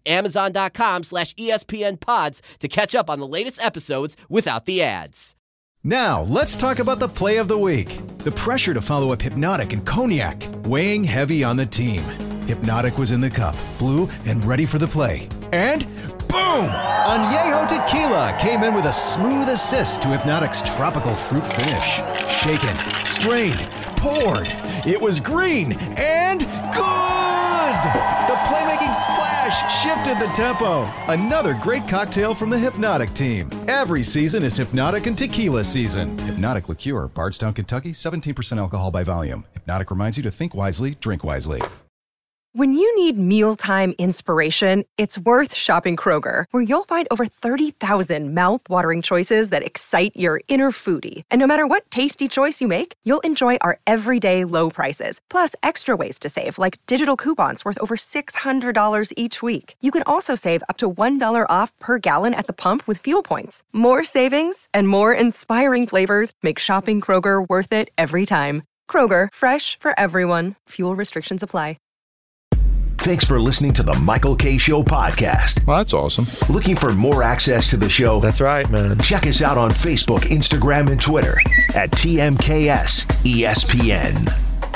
Speaker 20: amazon.com/ESPNpods to catch up on the latest episodes without the ads.
Speaker 16: Now, let's talk about the play of the week. The pressure to follow up Hypnotic and Cognac, weighing heavy on the team. Hypnotic was in the cup, blue, and ready for the play. And boom! Añejo Tequila came in with a smooth assist to Hypnotic's tropical fruit finish. Shaken, strained, poured. It was green and good! The playmaking splash shifted the tempo. Another great cocktail from the Hypnotic team. Every season is Hypnotic and Tequila season. Hypnotic Liqueur, Bardstown, Kentucky, 17% alcohol by volume. Hypnotic reminds you to think wisely, drink wisely.
Speaker 21: When you need mealtime inspiration, it's worth shopping Kroger, where you'll find over 30,000 mouth-watering choices that excite your inner foodie. And no matter what tasty choice you make, you'll enjoy our everyday low prices, plus extra ways to save, like digital coupons worth over $600 each week. You can also save up to $1 off per gallon at the pump with fuel points. More savings and more inspiring flavors make shopping Kroger worth it every time. Kroger, fresh for everyone. Fuel restrictions apply.
Speaker 6: Thanks for listening to the Michael K. Show podcast.
Speaker 2: Well, that's awesome.
Speaker 6: Looking for more access to the show?
Speaker 2: That's right, man.
Speaker 6: Check us out on Facebook, Instagram, and Twitter at TMKS ESPN.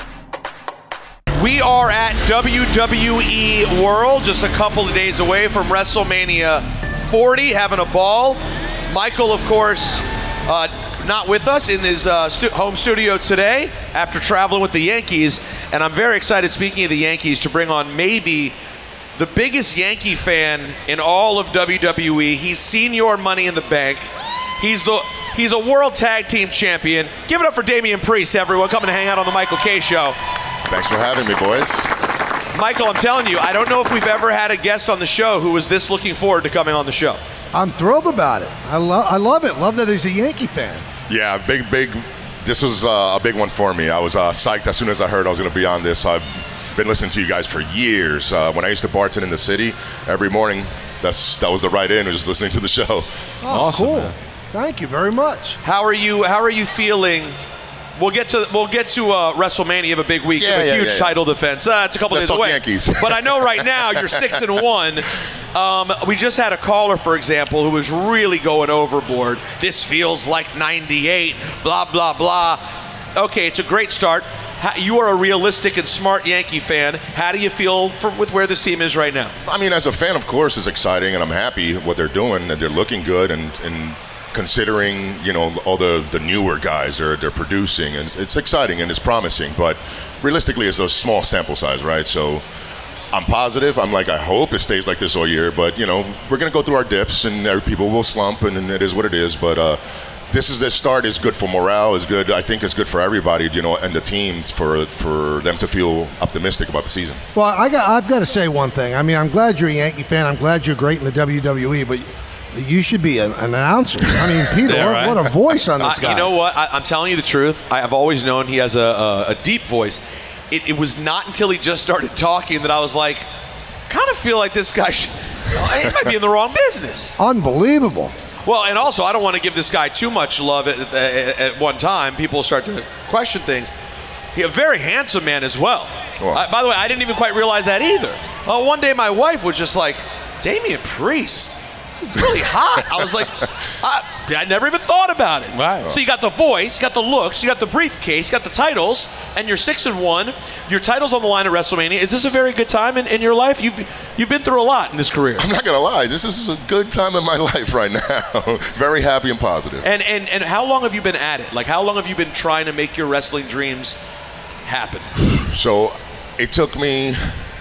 Speaker 9: We are at WWE World, just a couple of days away from WrestleMania 40, having a ball. Michael, of course, not with us in his home studio today after traveling with the Yankees. And I'm very excited, speaking of the Yankees, to bring on maybe the biggest Yankee fan in all of WWE. He's seen your Money in the Bank. He's a World Tag Team Champion. Give it up for Damian Priest, everyone, coming to hang out on the Michael K. Show.
Speaker 22: Thanks for having me, boys.
Speaker 9: Michael, I'm telling you, I don't know if we've ever had a guest on the show who was this looking forward to coming on the show.
Speaker 8: I'm thrilled about it. I love it. Love that he's a Yankee fan.
Speaker 22: Yeah, big. This was a big one for me. I was psyched as soon as I heard I was going to be on this. I've been listening to you guys for years. When I used to bartend in the city, every morning, that was the right in, was listening to the show.
Speaker 8: Oh, awesome, cool. Man. Thank you very much.
Speaker 9: How are you feeling? We'll get to WrestleMania of a big week, a huge title defense. It's a couple days away.
Speaker 22: Yankees.
Speaker 9: But I know right now you're 6-1. We just had a caller, for example, who was really going overboard. This feels like '98. Blah blah blah. Okay, it's a great start. You are a realistic and smart Yankee fan. How do you feel with where this team is right now?
Speaker 22: I mean, as a fan, of course, it's exciting, and I'm happy what they're doing, and they're looking good, and considering, all the newer guys they're producing, and it's exciting and it's promising, but realistically it's a small sample size, right? So I'm positive. I hope it stays like this all year, but we're going to go through our dips, and people will slump, and it is what it is, but this start is good for morale, is good. I think it's good for everybody, and the team for them to feel optimistic about the season.
Speaker 8: Well, I've got to say one thing. I mean, I'm glad you're a Yankee fan. I'm glad you're great in the WWE, but You should be an announcer. I mean, Peter,
Speaker 9: Yeah, right.
Speaker 8: what a voice on this guy.
Speaker 9: You know what? I'm telling you the truth. I've always known he has a deep voice. It was not until he just started talking that I was like, kind of feel like this guy he might be in the wrong business.
Speaker 8: Unbelievable.
Speaker 9: Well, and also, I don't want to give this guy too much love at one time. People start to question things. He's a very handsome man as well. By the way, I didn't even quite realize that either. One day my wife was just like, Damian Priest, he's really hot. I was like, I never even thought about it.
Speaker 5: Right.
Speaker 9: So you got the voice, you got the looks, you got the briefcase, you got the titles, and you're 6-1. Your title's on the line at WrestleMania. Is this a very good time in your life? You've been through a lot in this career.
Speaker 22: I'm not going to lie. This is a good time in my life right now. Very happy and positive.
Speaker 9: And how long have you been at it? Like, how long have you been trying to make your wrestling dreams happen?
Speaker 22: So it took me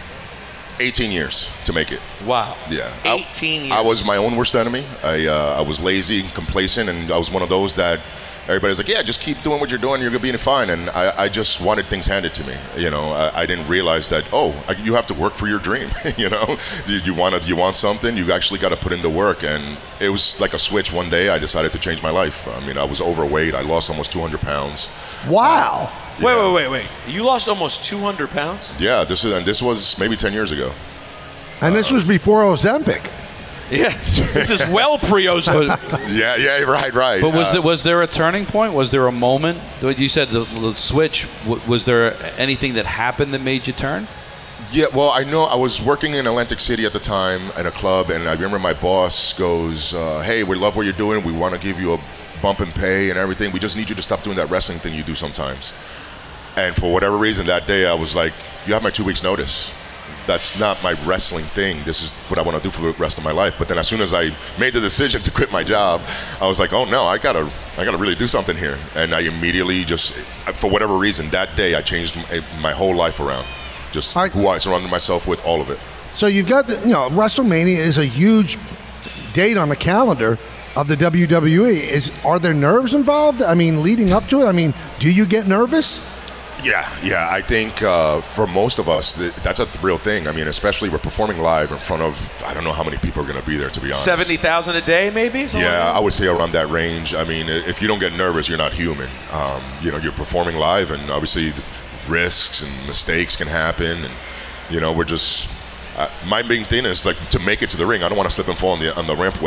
Speaker 22: 18 years to make it.
Speaker 9: Wow.
Speaker 22: Yeah.
Speaker 9: 18 years.
Speaker 22: I was my own worst enemy. I was lazy, complacent, and I was one of those that everybody's like, yeah, just keep doing what you're doing, you're going to be fine. And I just wanted things handed to me. You know, I didn't realize that, you have to work for your dream. You know, you want something, you actually got to put in the work. And it was like a switch one day. I decided to change my life. I mean, I was overweight. I lost almost 200 pounds.
Speaker 8: Wow.
Speaker 9: Wait. You lost almost 200 pounds?
Speaker 22: Yeah, this was maybe 10 years ago.
Speaker 8: And this was before Ozempic.
Speaker 9: Yeah, this is well pre-Ozempic.
Speaker 22: Yeah, right.
Speaker 5: But was there a turning point? Was there a moment? You said the switch. Was there anything that happened that made you turn?
Speaker 22: Yeah, well, I know I was working in Atlantic City at the time at a club, and I remember my boss goes, hey, we love what you're doing. We want to give you a bump in pay and everything. We just need you to stop doing that wrestling thing you do sometimes. And for whatever reason, that day I was like, you have my 2 weeks notice. That's not my wrestling thing. This is what I want to do for the rest of my life. But then as soon as I made the decision to quit my job, I was like, oh no, I gotta really do something here. And I immediately just, for whatever reason, that day I changed my whole life around. Just who I surrounded myself with, all of it.
Speaker 8: So you've got, WrestleMania is a huge date on the calendar of the WWE. Are there nerves involved? I mean, leading up to it? I mean, do you get nervous?
Speaker 22: Yeah. I think for most of us, that's a real thing. I mean, especially we're performing live in front of, I don't know how many people are going to be there, to be honest.
Speaker 9: 70,000 a day, maybe?
Speaker 22: Yeah, I would say around that range. I mean, if you don't get nervous, you're not human. You're performing live, and obviously risks and mistakes can happen. And, we're just... my big thing is like to make it to the ring. I don't want to slip and fall on the rampway.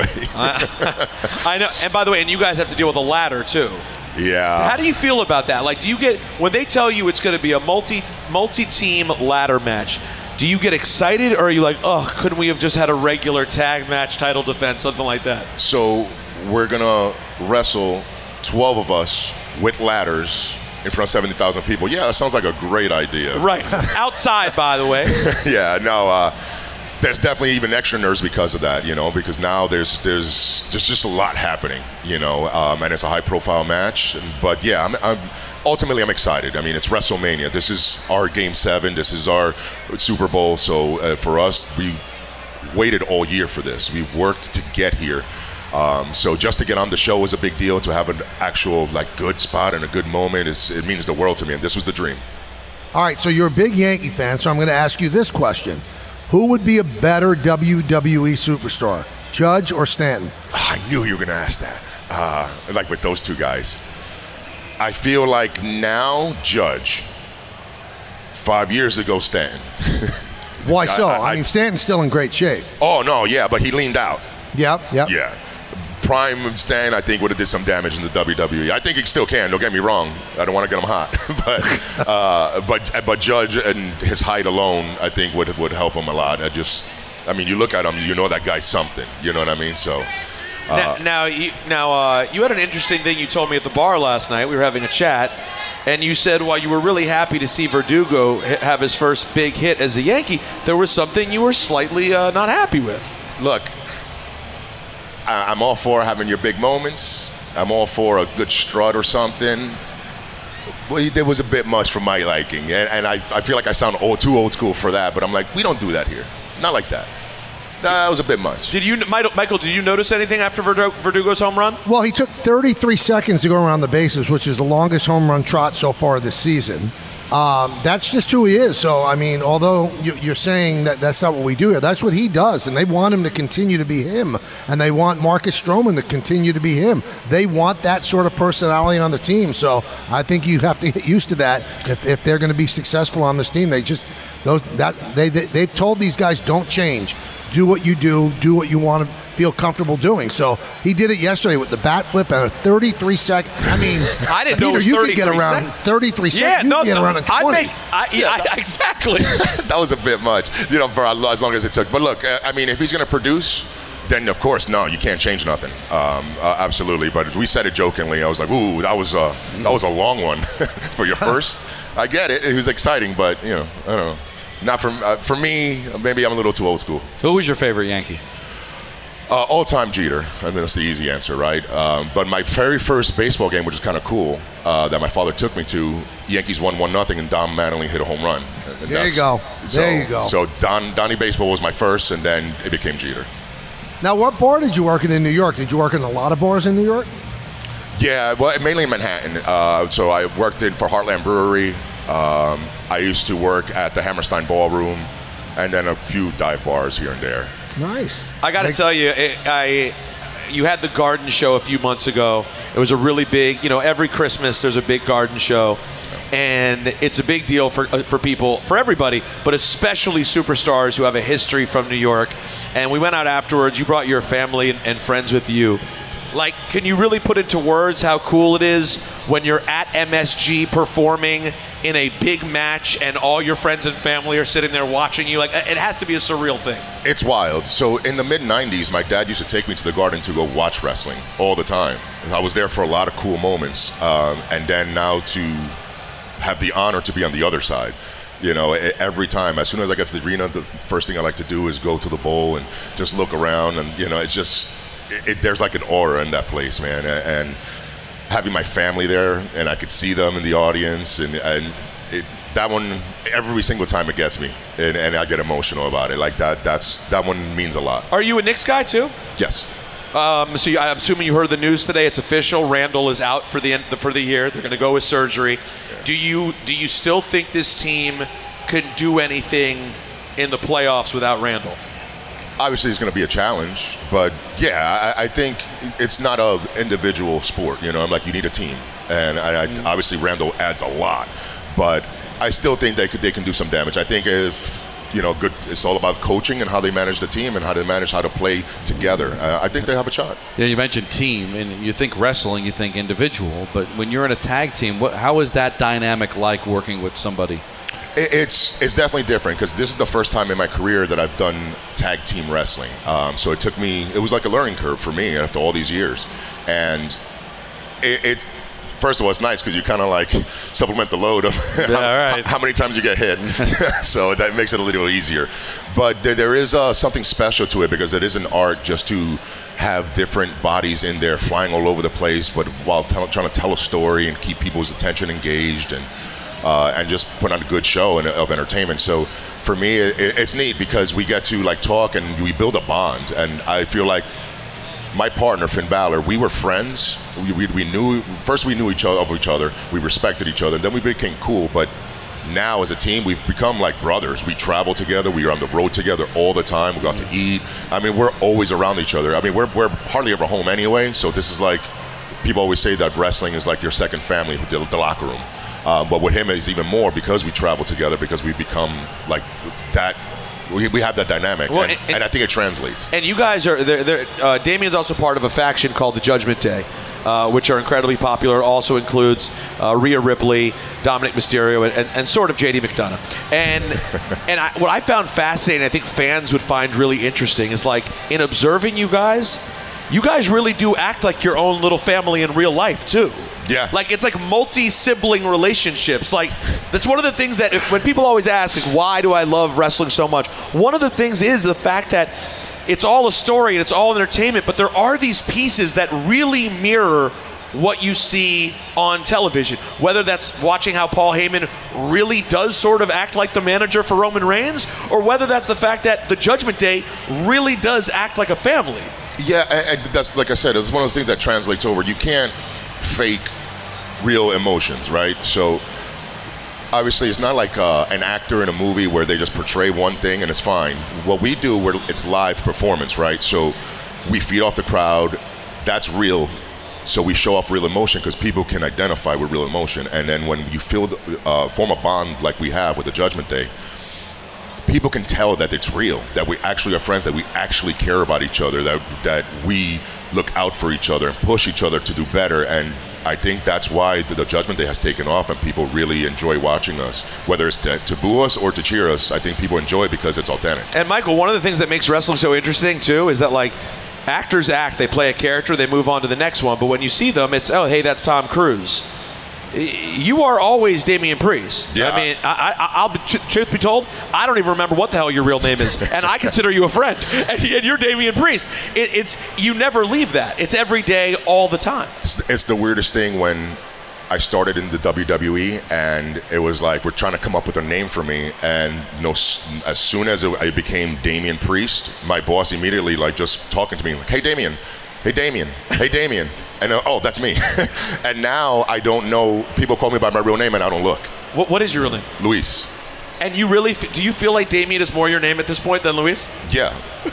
Speaker 9: I know. And by the way, and you guys have to deal with a ladder too.
Speaker 22: Yeah.
Speaker 9: How do you feel about that? Like, do you get, when they tell you it's going to be a multi-team ladder match, do you get excited, or are you like, oh, couldn't we have just had a regular tag match, title defense, something like that?
Speaker 22: So we're gonna wrestle 12 of us with ladders in front of 70,000 people. Yeah, that sounds like a great idea.
Speaker 9: Right. Outside, by the way.
Speaker 22: Yeah, no, there's definitely even extra nerves because of that, because now there's just a lot happening, and it's a high-profile match. But yeah, I'm excited. I mean, it's WrestleMania. This is our Game 7. This is our Super Bowl. So for us, we waited all year for this. We worked to get here. So just to get on the show is a big deal. To have an actual good spot and a good moment, it means the world to me. And this was the dream.
Speaker 8: All right, so you're a big Yankee fan, so I'm going to ask you this question. Who would be a better WWE superstar, Judge or Stanton?
Speaker 22: I knew you were going to ask that. With those two guys. I feel like now, Judge. 5 years ago, Stanton.
Speaker 8: Why so? I mean, Stanton's still in great shape.
Speaker 22: Oh, no, yeah, but he leaned out.
Speaker 8: Yep.
Speaker 22: Yeah. Prime Stan, I think, would have did some damage in the WWE. I think he still can. Don't get me wrong. I don't want to get him hot, but Judge and his height alone, I think, would help him a lot. You look at him, you know that guy's something. You know what I mean? So.
Speaker 9: Now, you had an interesting thing you told me at the bar last night. We were having a chat, and you said while you were really happy to see Verdugo have his first big hit as a Yankee, there was something you were slightly not happy with.
Speaker 22: Look. I'm all for having your big moments. I'm all for a good strut or something. Well, it was a bit much for my liking, and I feel like I sound too old school for that. But I'm like, we don't do that here. Not like that. That was a bit much.
Speaker 9: Michael? Did you notice anything after Verdugo's home run?
Speaker 8: Well, he took 33 seconds to go around the bases, which is the longest home run trot so far this season. That's just who he is. So, I mean, although you're saying that that's not what we do here, that's what he does. And they want him to continue to be him. And they want Marcus Stroman to continue to be him. They want that sort of personality on the team. So I think you have to get used to that if they're going to be successful on this team. They've told these guys, don't change. Do what you do what you want to feel comfortable doing. So he did it yesterday with the bat flip and a 33-second. I mean,
Speaker 9: I didn't know it was
Speaker 8: you
Speaker 9: 33
Speaker 8: could get around
Speaker 9: seconds.
Speaker 8: 33 seconds.
Speaker 9: Yeah,
Speaker 8: You
Speaker 9: no,
Speaker 8: could get around in 20.
Speaker 9: Exactly.
Speaker 22: That was a bit much, for as long as it took. But look, I mean, if he's going to produce, then of course, no, you can't change nothing. Absolutely. But we said it jokingly. I was like, ooh, that was a long one for your first. I get it. It was exciting, but I don't know. Not for me. Maybe I'm a little too old school.
Speaker 5: Who was your favorite Yankee?
Speaker 22: All-time Jeter. I mean, that's the easy answer, right? But my very first baseball game, which is kind of cool, that my father took me to, Yankees won 1-0, and Don Mattingly hit a home run. And
Speaker 8: there you go. There you go.
Speaker 22: So Donnie Baseball was my first, and then it became Jeter.
Speaker 8: Now, what bar did you work in New York? Did you work in a lot of bars in New York?
Speaker 22: Yeah, well, mainly in Manhattan. So I worked for Heartland Brewery. I used to work at the Hammerstein Ballroom, and then a few dive bars here and there.
Speaker 8: Nice.
Speaker 9: I got to tell you, you had the garden show a few months ago. It was a really big, every Christmas there's a big garden show, and it's a big deal for people, for everybody, but especially superstars who have a history from New York. And we went out afterwards. You brought your family and friends with you. Like, can you really put into words how cool it is when you're at MSG performing in a big match and all your friends and family are sitting there watching you? Like, it has to be a surreal thing.
Speaker 22: It's wild. So in the mid-'90s, my dad used to take me to the Garden to go watch wrestling all the time. I was there for a lot of cool moments. And then now to have the honor to be on the other side. Every time, as soon as I get to the arena, the first thing I like to do is go to the bowl and just look around. And, it's just... there's like an aura in that place, man, and having my family there, and I could see them in the audience, and that one, every single time it gets me, and I get emotional about it. Like that one means a lot.
Speaker 9: Are you a Knicks guy too?
Speaker 22: Yes.
Speaker 9: So I'm assuming you heard the news today. It's official. Randall is out for the year. They're going to go with surgery. Yeah. Do you still think this team can do anything in the playoffs without Randall?
Speaker 22: Obviously, it's going to be a challenge, but yeah, I think it's not an individual sport. I'm like, you need a team, and obviously Randall adds a lot, but I still think they can do some damage. I think if good, it's all about coaching and how they manage the team and how to play together. I think they have a shot.
Speaker 5: Yeah, you mentioned team, and you think wrestling, you think individual, but when you're in a tag team, how is that dynamic like working with somebody?
Speaker 22: It's definitely different because this is the first time in my career that I've done tag team wrestling. So it was like a learning curve for me after all these years. And it's first of all, it's nice because you kind of like supplement the load of how many times you get hit. So that makes it a little easier. But there is something special to it because it is an art just to have different bodies in there flying all over the place, but while trying to tell a story and keep people's attention engaged and just put on a good show of entertainment. So for me, it's neat because we get to like talk and we build a bond. And I feel like my partner, Finn Balor, we were friends. We knew each other. We respected each other. Then we became cool. But now as a team, we've become like brothers. We travel together. We are on the road together all the time. We go out to eat. I mean, we're always around each other. I mean, we're hardly ever home anyway. So this is like, people always say that wrestling is like your second family, the locker room. But with him, it's even more because we travel together, because we become like that. We have that dynamic, and I think it translates.
Speaker 9: And you guys are Damien's also part of a faction called the Judgment Day, which are incredibly popular. Also includes Rhea Ripley, Dominic Mysterio, and sort of JD McDonough. And what I found fascinating, I think fans would find really interesting, is like in observing you guys really do act like your own little family in real life too.
Speaker 22: Yeah.
Speaker 9: Like, it's like multi-sibling relationships. Like, that's one of the things that when people always ask, like, why do I love wrestling so much? One of the things is the fact that it's all a story and it's all entertainment, but there are these pieces that really mirror what you see on television. Whether that's watching how Paul Heyman really does sort of act like the manager for Roman Reigns, or whether that's the fact that the Judgment Day really does act like a family.
Speaker 22: Yeah, and that's, like I said, it's one of those things that translates over. You can't fake real emotions, right? So obviously it's not like an actor in a movie where they just portray one thing and it's fine. What we do, it's live performance, right? So we feed off the crowd. That's real. So we show off real emotion because people can identify with real emotion. And then when you form a bond like we have with the Judgment Day, people can tell that it's real, that we actually are friends, that we actually care about each other, that we look out for each other and push each other to do better. And I think that's why the Judgment Day has taken off and people really enjoy watching us. Whether it's to boo us or to cheer us, I think people enjoy it because it's authentic.
Speaker 9: And Michael, one of the things that makes wrestling so interesting too is that like actors act, they play a character, they move on to the next one, but when you see them, it's, oh, hey, that's Tom Cruise. You are always Damian Priest.
Speaker 22: Yeah.
Speaker 9: I mean, I'll be, truth be told, I don't even remember what the hell your real name is, and I consider you a friend, and you're Damian Priest. It's you never leave that. It's every day, all the time.
Speaker 22: It's the weirdest thing when I started in the WWE, and it was like we're trying to come up with a name for me, and as soon as I became Damian Priest, my boss immediately just talking to me like, "Hey Damian, hey Damian, hey Damian," and oh, that's me. And now I don't know. People call me by my real name, and I don't look.
Speaker 9: What is your real name?
Speaker 22: Luis.
Speaker 9: And you really do you feel like Damian is more your name at this point than Luis?
Speaker 22: Yeah.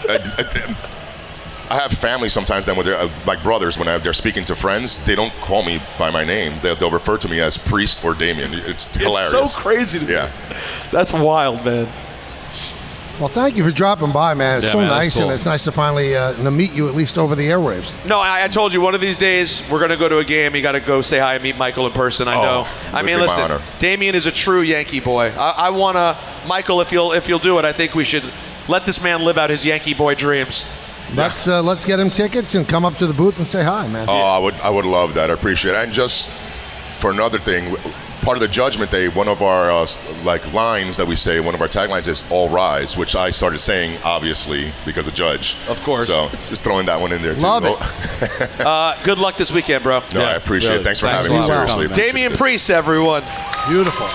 Speaker 22: I have family sometimes then when they're like brothers, when they're speaking to friends, they don't call me by my name. They'll refer to me as Priest or Damian. It's hilarious.
Speaker 9: It's so crazy to me.
Speaker 22: Yeah.
Speaker 9: That's wild, man.
Speaker 8: Well, thank you for dropping by, man. It's
Speaker 9: Yeah,
Speaker 8: so
Speaker 9: man, that's
Speaker 8: nice,
Speaker 9: cool.
Speaker 8: and it's nice to finally to meet you at least over the airwaves.
Speaker 9: No, I told you one of these days we're going to go to a game. You got to go say hi and meet Michael in person. I know. I mean,
Speaker 22: would be my
Speaker 9: listen,
Speaker 22: honor.
Speaker 9: Damian is a true Yankee boy. I want to, Michael, if you'll do it, I think we should let this man live out his Yankee boy dreams.
Speaker 8: Let's get him tickets and come up to the booth and say hi, man.
Speaker 22: Oh, I would love that. I appreciate it. And just for another thing, part of the Judgment Day, one of our lines that we say, one of our taglines is "All Rise," which I started saying obviously because of Judge.
Speaker 9: Of course.
Speaker 22: So just throwing that one in there too.
Speaker 9: Love it. Good luck this weekend, bro.
Speaker 22: No, I appreciate it. Thanks for having me. Seriously.
Speaker 9: Damian Priest, everyone.
Speaker 8: Beautiful.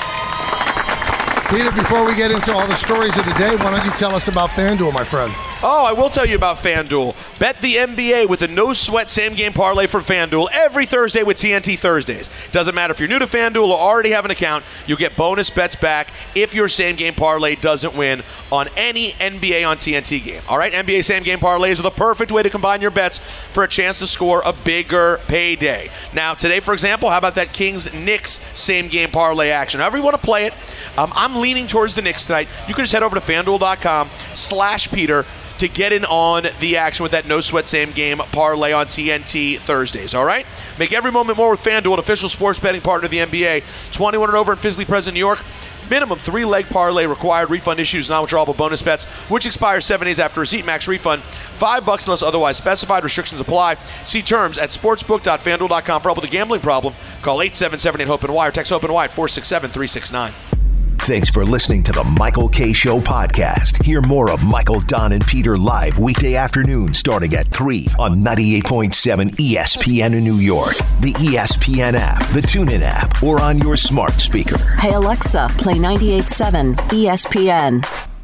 Speaker 8: Peter, before we get into all the stories of the day, why don't you tell us about FanDuel, my friend?
Speaker 9: Oh, I will tell you about FanDuel. Bet the NBA with a no-sweat same-game parlay from FanDuel every Thursday with TNT Thursdays. Doesn't matter if you're new to FanDuel or already have an account, you'll get bonus bets back if your same-game parlay doesn't win on any NBA on TNT game. All right, NBA same-game parlays are the perfect way to combine your bets for a chance to score a bigger payday. Now, today, for example, how about that Kings-Knicks same-game parlay action? However you want to play it, I'm leaning towards the Knicks tonight. You can just head over to FanDuel.com/Peter to get in on the action with that no-sweat same-game parlay on TNT Thursdays, all right? Make every moment more with FanDuel, an official sports betting partner of the NBA. 21 and over in physically present New York. Minimum 3-leg parlay required. Refund issues, non-withdrawable bonus bets, which expire 7 days after receipt. Max refund, $5 unless otherwise specified. Restrictions apply. See terms at sportsbook.fanduel.com. For help with a gambling problem, call 877-8-HOPE-NY or text HOPE-NY at 467-369.
Speaker 6: Thanks for listening to the Michael K. Show podcast. Hear more of Michael, Don, and Peter live weekday afternoon starting at 3 on 98.7 ESPN in New York, the ESPN app, the TuneIn app, or on your smart speaker.
Speaker 1: Hey Alexa, play 98.7 ESPN.